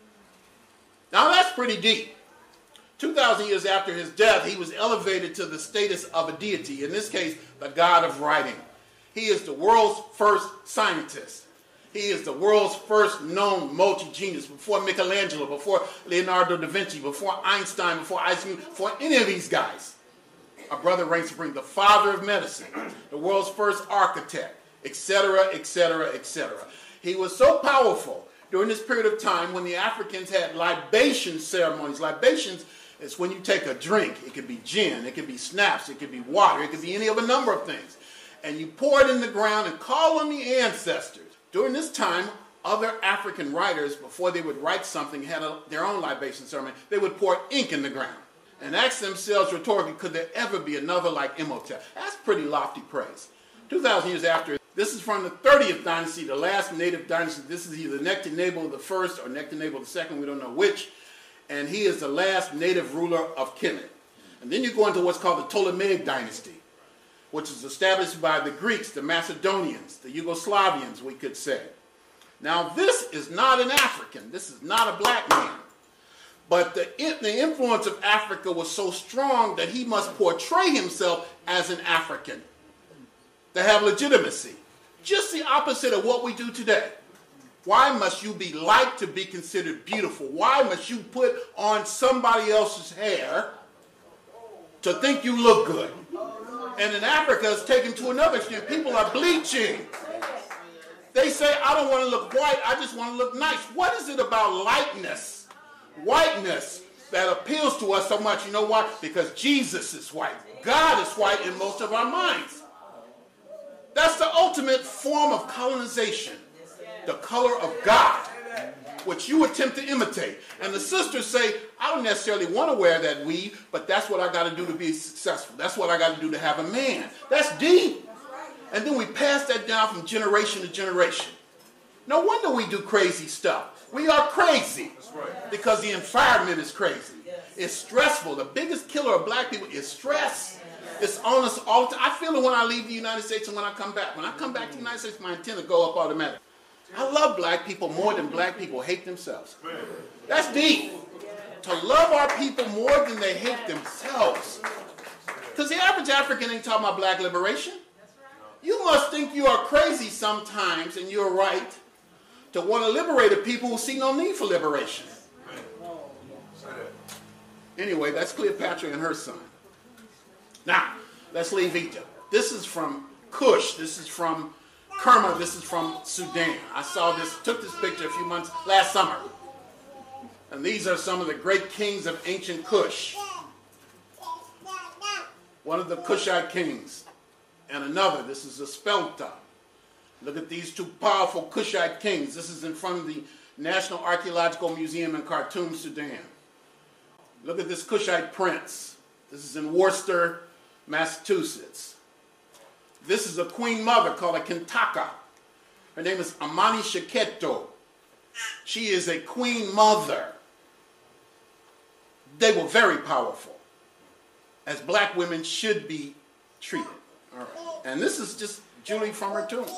Now that's pretty deep. 2,000 years after his death, he was elevated to the status of a deity. In this case, the god of writing. He is the world's first scientist. He is the world's first known multi-genius. Before Michelangelo, before Leonardo da Vinci, before Einstein, before Isaac Newton, before any of these guys. Our brother reigns supreme, the father of medicine, the world's first architect, etc., etc., etc. He was so powerful during this period of time when the Africans had libation ceremonies. Libations is when you take a drink. It could be gin, it could be snaps, it could be water, it could be any of a number of things. And you pour it in the ground and call on the ancestors. During this time, other African writers, before they would write something, had their own libation ceremony. They would pour ink in the ground and ask themselves rhetorically, could there ever be another like Imhotep? That's pretty lofty praise. 2,000 years after, this is from the 30th dynasty, the last native dynasty. This is either Nectanebo I or Nectanebo II, we don't know which. And he is the last native ruler of Kemet. And then you go into what's called the Ptolemaic dynasty, which is established by the Greeks, the Macedonians, the Yugoslavians, we could say. Now, this is not an African. This is not a black man. But the influence of Africa was so strong that he must portray himself as an African to have legitimacy. Just the opposite of what we do today. Why must you be liked to be considered beautiful? Why must you put on somebody else's hair to think you look good? And in Africa, it's taken to another extreme. People are bleaching. They say, I don't want to look white, I just want to look nice. What is it about lightness, whiteness, that appeals to us so much? You know why? Because Jesus is white. God is white in most of our minds. That's the ultimate form of colonization, the color of God, which you attempt to imitate. And the sisters say, I don't necessarily want to wear that weave, but that's what I got to do to be successful. That's what I got to do to have a man. That's deep. And then we pass that down from generation to generation. No wonder we do crazy stuff. We are crazy because the environment is crazy. It's stressful. The biggest killer of black people is stress. It's on us all the time. I feel it when I leave the United States and when I come back. When I come back to the United States, my antenna go up automatically. I love black people more than black people hate themselves. That's deep. To love our people more than they hate themselves. Because the average African ain't talking about black liberation. You must think you are crazy sometimes, and you're right, to want to liberate a people who see no need for liberation. Anyway, that's Cleopatra and her son. Now, let's leave Egypt. This is from Kush. This is from Kerma. This is from Sudan. I saw this, took this picture a few months, last summer. And these are some of the great kings of ancient Kush. One of the Kushite kings. And another, this is a Spelta. Look at these two powerful Kushite kings. This is in front of the National Archaeological Museum in Khartoum, Sudan. Look at this Kushite prince. This is in Worcester, Massachusetts. This is a queen mother called a Kintaka. Her name is Amani Sheketo. She is a queen mother. They were very powerful, as black women should be treated. All right. And this is just Julie from her tomb.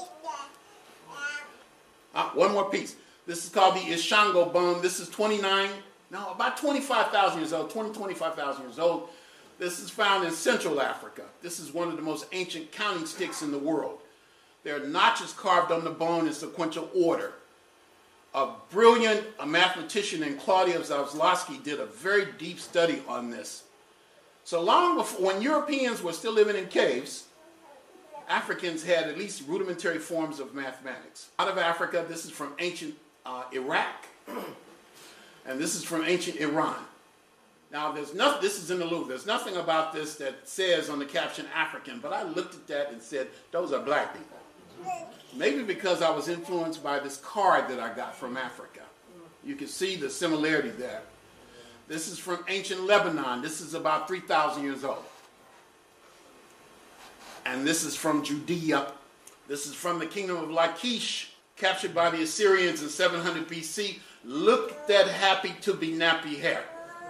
One more piece. This is called the Ishango bone. This is about 25,000 years old, 25,000 years old. This is found in Central Africa. This is one of the most ancient counting sticks in the world. There are notches carved on the bone in sequential order. A brilliant mathematician named Claudia Zawslawski did a very deep study on this. So long before, when Europeans were still living in caves, Africans had at least rudimentary forms of mathematics. Out of Africa, this is from ancient Iraq, and this is from ancient Iran. Now, this is in the Louvre. There's nothing about this that says on the caption African, but I looked at that and said, those are black people. Maybe because I was influenced by this card that I got from Africa. You can see the similarity there. This is from ancient Lebanon. This is about 3,000 years old. And this is from Judea. This is from the kingdom of Lachish, captured by the Assyrians in 700 BC. Look at that happy to be nappy hair.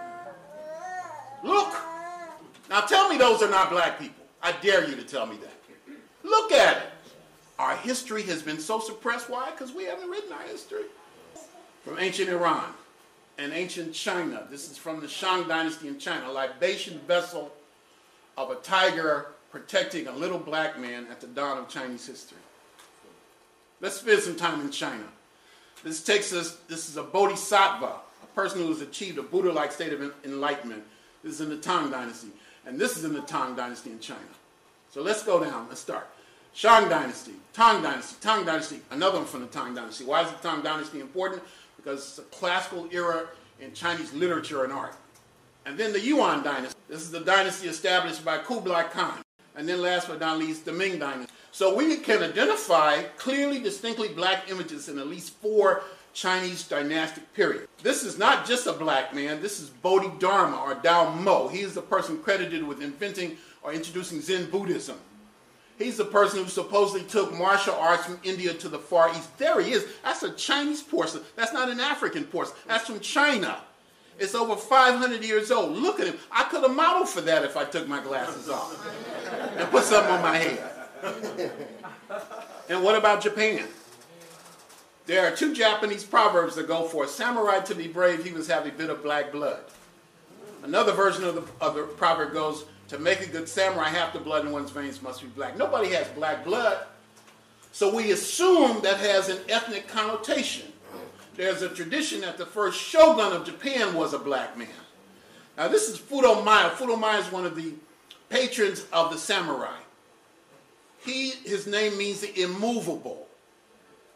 Look. Now tell me those are not black people. I dare you to tell me that. Look at it. Our history has been so suppressed. Why? Because we haven't written our history. From ancient Iran and ancient China. This is from the Shang dynasty in China. A libation vessel of a tiger protecting a little black man at the dawn of Chinese history. Let's spend some time in China. This is a bodhisattva, a person who has achieved a Buddha-like state of enlightenment. This is in the Tang dynasty. And this is in the Tang dynasty in China. So let's go down. Let's start. Shang dynasty, Tang dynasty, another one from the Tang dynasty. Why is the Tang dynasty important? Because it's a classical era in Chinese literature and art. And then the Yuan dynasty. This is the dynasty established by Kublai Khan. And then last but not least, the Ming dynasty. So we can identify clearly, distinctly black images in at least 4 Chinese dynastic periods. This is not just a black man. This is Bodhidharma or Dao Mo. He is the person credited with inventing or introducing Zen Buddhism. He's the person who supposedly took martial arts from India to the Far East. There he is. That's a Chinese porcelain. That's not an African porcelain. That's from China. It's over 500 years old. Look at him. I could have modeled for that if I took my glasses off and put something on my head. And what about Japan? There are 2 Japanese proverbs that go for a samurai to be brave, he must have a bit of black blood. Another version of the proverb goes, to make a good samurai, half the blood in one's veins must be black. Nobody has black blood. So we assume that has an ethnic connotation. There's a tradition that the first shogun of Japan was a black man. Now this is Fudo-Maya. Fudo-Maya is one of the patrons of the samurai. His name means the immovable.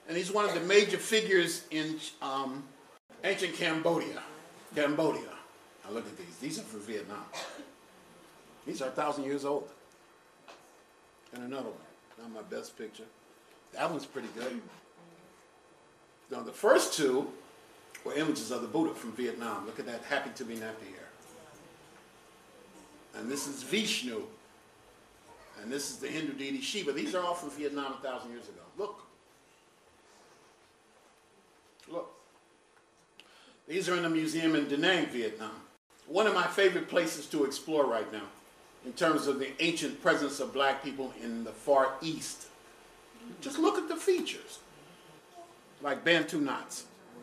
And he's one of the major figures in ancient Cambodia. Now look at these. These are from Vietnam. These are 1,000 years old. And another one. Not my best picture. That one's pretty good. Now the first two were images of the Buddha from Vietnam. Look at that happy to be nappy here. And this is Vishnu. And this is the Hindu deity Shiva. These are all from Vietnam 1,000 years ago. Look. Look. These are in a museum in Da Nang, Vietnam. One of my favorite places to explore right now in terms of the ancient presence of black people in the Far East. Just look at the features. Like Bantu knots.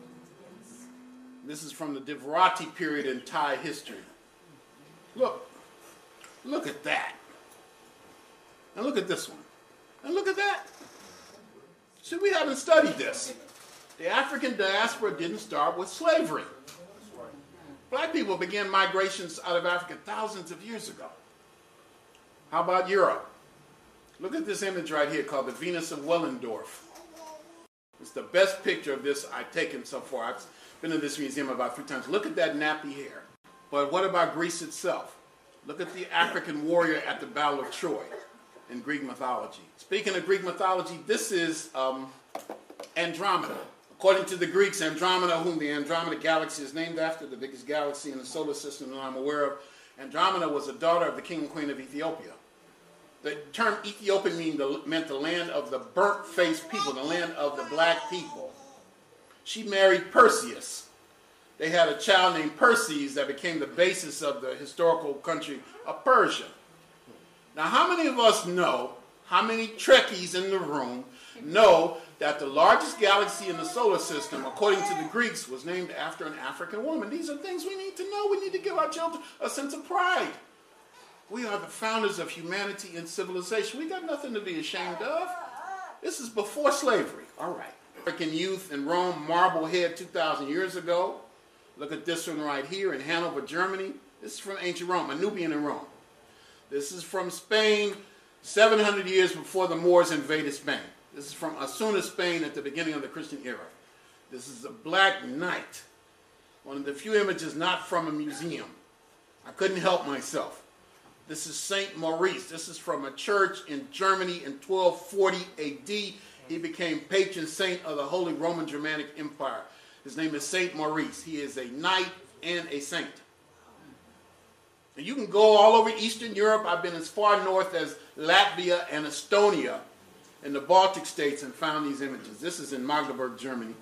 This is from the Divarati period in Thai history. Look. Look at that. And look at this one. And look at that. See, we haven't studied this. The African diaspora didn't start with slavery. Black people began migrations out of Africa thousands of years ago. How about Europe? Look at this image right here called the Venus of Willendorf. It's the best picture of this I've taken so far. I've been in this museum about 3 times. Look at that nappy hair. But what about Greece itself? Look at the African warrior at the Battle of Troy in Greek mythology. Speaking of Greek mythology, this is Andromeda. According to the Greeks, Andromeda, whom the Andromeda Galaxy is named after, the biggest galaxy in the solar system that I'm aware of, Andromeda was a daughter of the king and queen of Ethiopia. The term Ethiopia meant the land of the burnt-faced people, the land of the black people. She married Perseus. They had a child named Perses that became the basis of the historical country of Persia. Now, how many of us know, how many Trekkies in the room know that the largest galaxy in the solar system, according to the Greeks, was named after an African woman? These are things we need to know. We need to give our children a sense of pride. We are the founders of humanity and civilization. We got nothing to be ashamed of. This is before slavery. All right. African youth in Rome, Marblehead 2,000 years ago. Look at this one right here in Hanover, Germany. This is from ancient Rome, a Nubian in Rome. This is from Spain, 700 years before the Moors invaded Spain. This is from Osuna, Spain at the beginning of the Christian era. This is a black knight. One of the few images not from a museum. I couldn't help myself. This is Saint Maurice. This is from a church in Germany in 1240 AD. He became patron saint of the Holy Roman Germanic Empire. His name is Saint Maurice. He is a knight and a saint. And you can go all over Eastern Europe. I've been as far north as Latvia and Estonia in the Baltic states and found these images. This is in Magdeburg, Germany.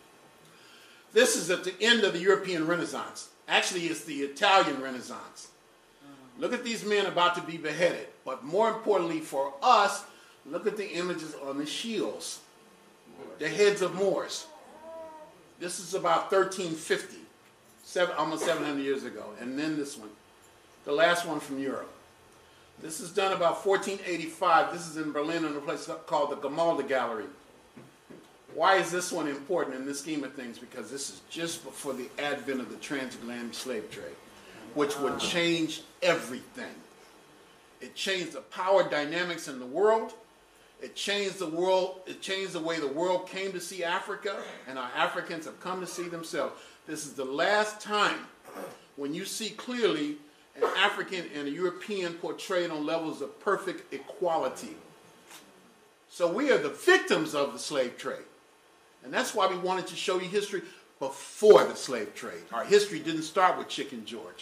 This is at the end of the European Renaissance. Actually, it's the Italian Renaissance. Look at these men about to be beheaded. But more importantly for us, look at the images on the shields. The heads of Moors. This is about 1350, almost 700 years ago. And then this one, the last one from Europe. This is done about 1485. This is in Berlin in a place called the Gemäldegalerie Gallery. Why is this one important in this scheme of things? Because this is just before the advent of the transatlantic slave trade, which would change everything. It changed the power dynamics in the world. It changed the world. It changed the way the world came to see Africa, and our Africans have come to see themselves. This is the last time when you see clearly an African and a European portrayed on levels of perfect equality. So we are the victims of the slave trade. And that's why we wanted to show you history before the slave trade. Our history didn't start with Chicken George.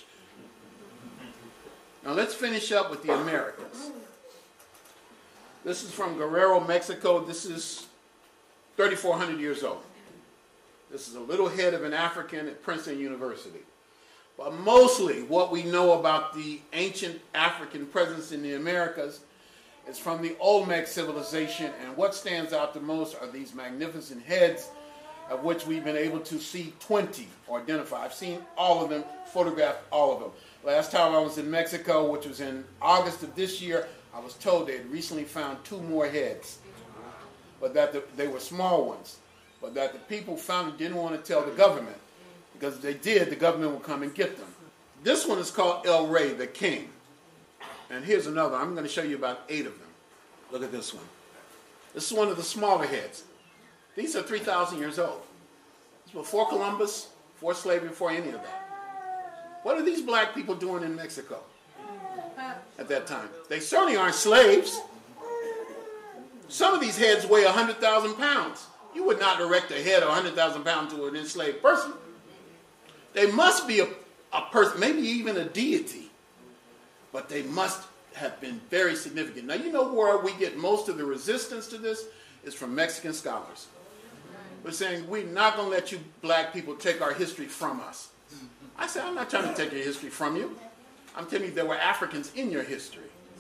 Now let's finish up with the Americas. This is from Guerrero, Mexico. This is 3,400 years old. This is a little head of an African at Princeton University. But mostly what we know about the ancient African presence in the Americas is from the Olmec civilization, and what stands out the most are these magnificent heads, of which we've been able to see 20 or identify. I've seen all of them, photographed all of them. Last time I was in Mexico, which was in August of this year, I was told they had recently found 2 more heads, but that they were small ones, but that the people found it didn't want to tell the government, because if they did, the government would come and get them. This one is called El Rey, the king. And here's another. I'm going to show you about 8 of them. Look at this one. This is one of the smaller heads. These are 3,000 years old. It's before Columbus, before slavery, before any of that. What are these black people doing in Mexico at that time? They certainly aren't slaves. Some of these heads weigh 100,000 pounds. You would not erect a head of 100,000 pounds to an enslaved person. They must be a person, maybe even a deity, but they must have been very significant. Now, you know where we get most of the resistance to this is from Mexican scholars. We're saying, we're not going to let you black people take our history from us. I said, I'm not trying to take your history from you. I'm telling you there were Africans in your history.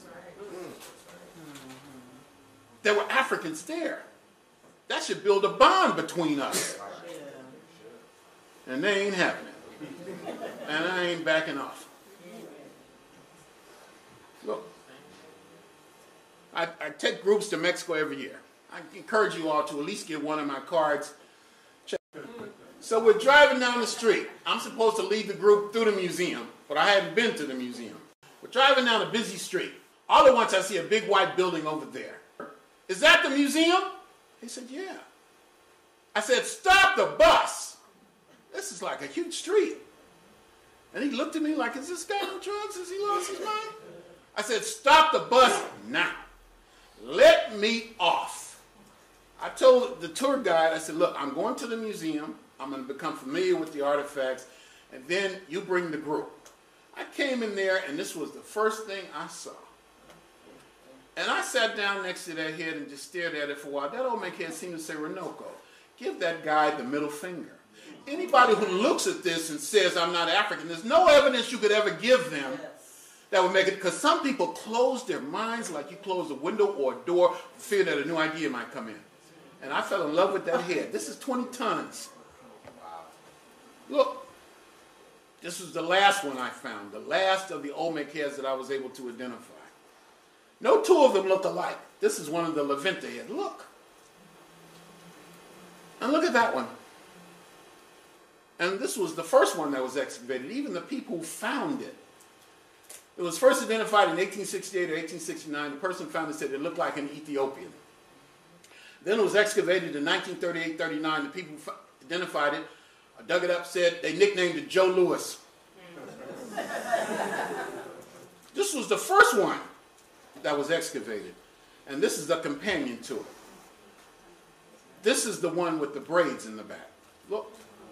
There were Africans there. That should build a bond between us. And they ain't having it. And I ain't backing off. Look, I take groups to Mexico every year. I encourage you all to at least get one of my cards. So we're driving down the street. I'm supposed to lead the group through the museum, but I hadn't been to the museum. We're driving down a busy street. All at once I see a big white building over there. Is that the museum? He said, yeah. I said, stop the bus. This is like a huge street. And he looked at me like, is this guy on drugs? Has he lost his mind? I said, stop the bus now. Let me off. I told the tour guide, I said, look, I'm going to the museum. I'm going to become familiar with the artifacts. And then you bring the group. I came in there, and this was the first thing I saw. And I sat down next to that head and just stared at it for a while. That old man head seemed to say, Renoco, give that guy the middle finger. Anybody who looks at this and says, I'm not African, there's no evidence you could ever give them that would make it, because some people close their minds like you close a window or a door for fear that a new idea might come in. And I fell in love with that head. This is 20 tons. Look, this was the last one I found, the last of the Olmec heads that I was able to identify. No two of them look alike. This is one of the Levante heads. Look. And look at that one. And this was the first one that was excavated. Even the people who found it. It was first identified in 1868 or 1869. The person found it said it looked like an Ethiopian. Then it was excavated in 1938-39. The people who identified it, dug it up, said they nicknamed it Joe Louis. This was the first one that was excavated. And this is the companion to it. This is the one with the braids in the back. Look.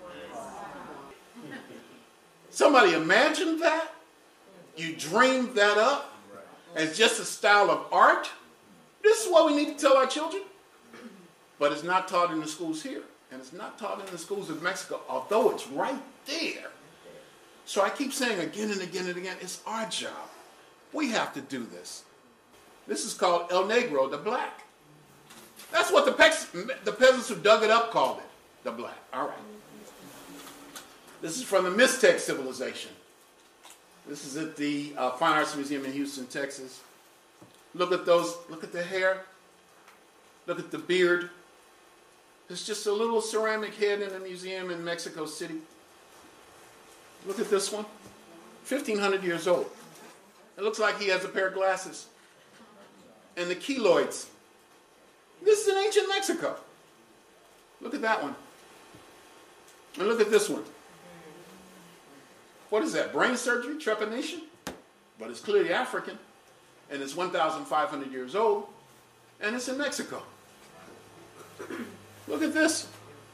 Somebody imagined that? You dreamed that up as just a style of art? This is what we need to tell our children. But it's not taught in the schools here. And it's not taught in the schools of Mexico, although it's right there. So I keep saying again and again and again, it's our job. We have to do this. This is called El Negro, the black. That's what the peasants who dug it up called it, the black. All right. This is from the Mixtec civilization. This is at the Fine Arts Museum in Houston, Texas. Look at those, look at the hair. Look at the beard. There's just a little ceramic head in a museum in Mexico City. Look at this one. 1,500 years old. It looks like he has a pair of glasses. And the keloids. This is in ancient Mexico. Look at that one. And look at this one. What is that? Brain surgery? Trepanation? But it's clearly African. And it's 1,500 years old. And it's in Mexico. Look at this.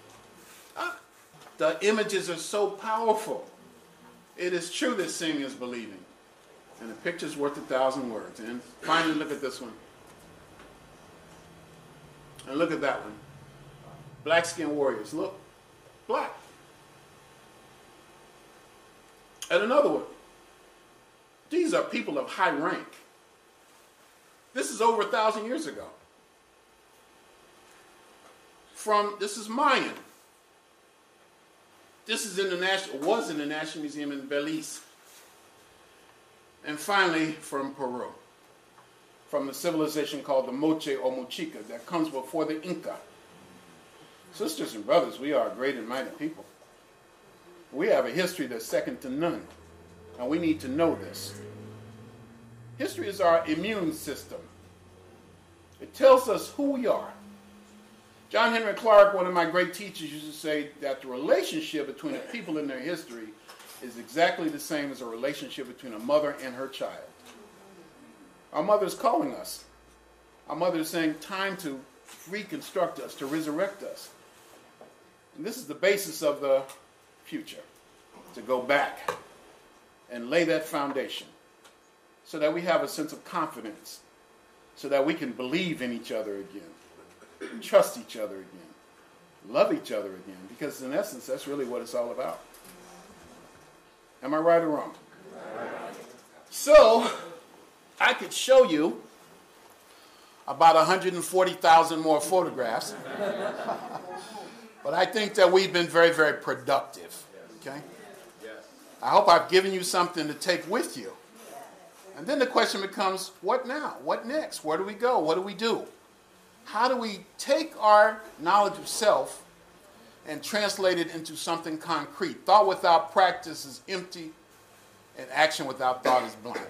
The images are so powerful. It is true that seeing is believing. And a picture's worth 1,000 words. And finally, look at this one. And look at that one. Black skin warriors. Look. Black. And another one. These are people of high rank. This is over 1,000 years ago. This is Mayan. This is was in the National Museum in Belize. And finally, from Peru, from the civilization called the Moche or Mochica that comes before the Inca. Sisters and brothers, we are a great and mighty people. We have a history that's second to none, and we need to know this. History is our immune system. It tells us who we are. John Henry Clark, one of my great teachers, used to say that the relationship between a people in their history is exactly the same as a relationship between a mother and her child. Our mother is calling us. Our mother is saying, time to reconstruct us, to resurrect us. And this is the basis of the future, to go back and lay that foundation so that we have a sense of confidence, so that we can believe in each other again, trust each other again, love each other again, because in essence, that's really what it's all about. Am I right or wrong? Right. So, I could show you about 140,000 more photographs, but I think that we've been very, very productive, okay? I hope I've given you something to take with you. And then the question becomes, what now? What next? Where do we go? What do we do? How do we take our knowledge of self and translate it into something concrete? Thought without practice is empty, and action without thought is blind.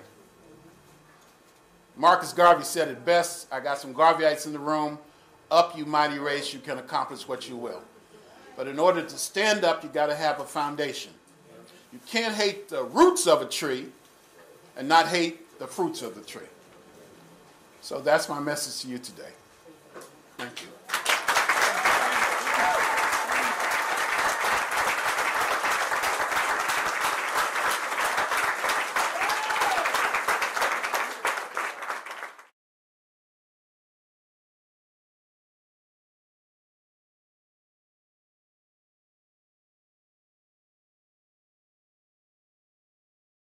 Marcus Garvey said it best. I got some Garveyites in the room. Up, you mighty race, you can accomplish what you will. But in order to stand up, you got to have a foundation. You can't hate the roots of a tree and not hate the fruits of the tree. So that's my message to you today. Thank you.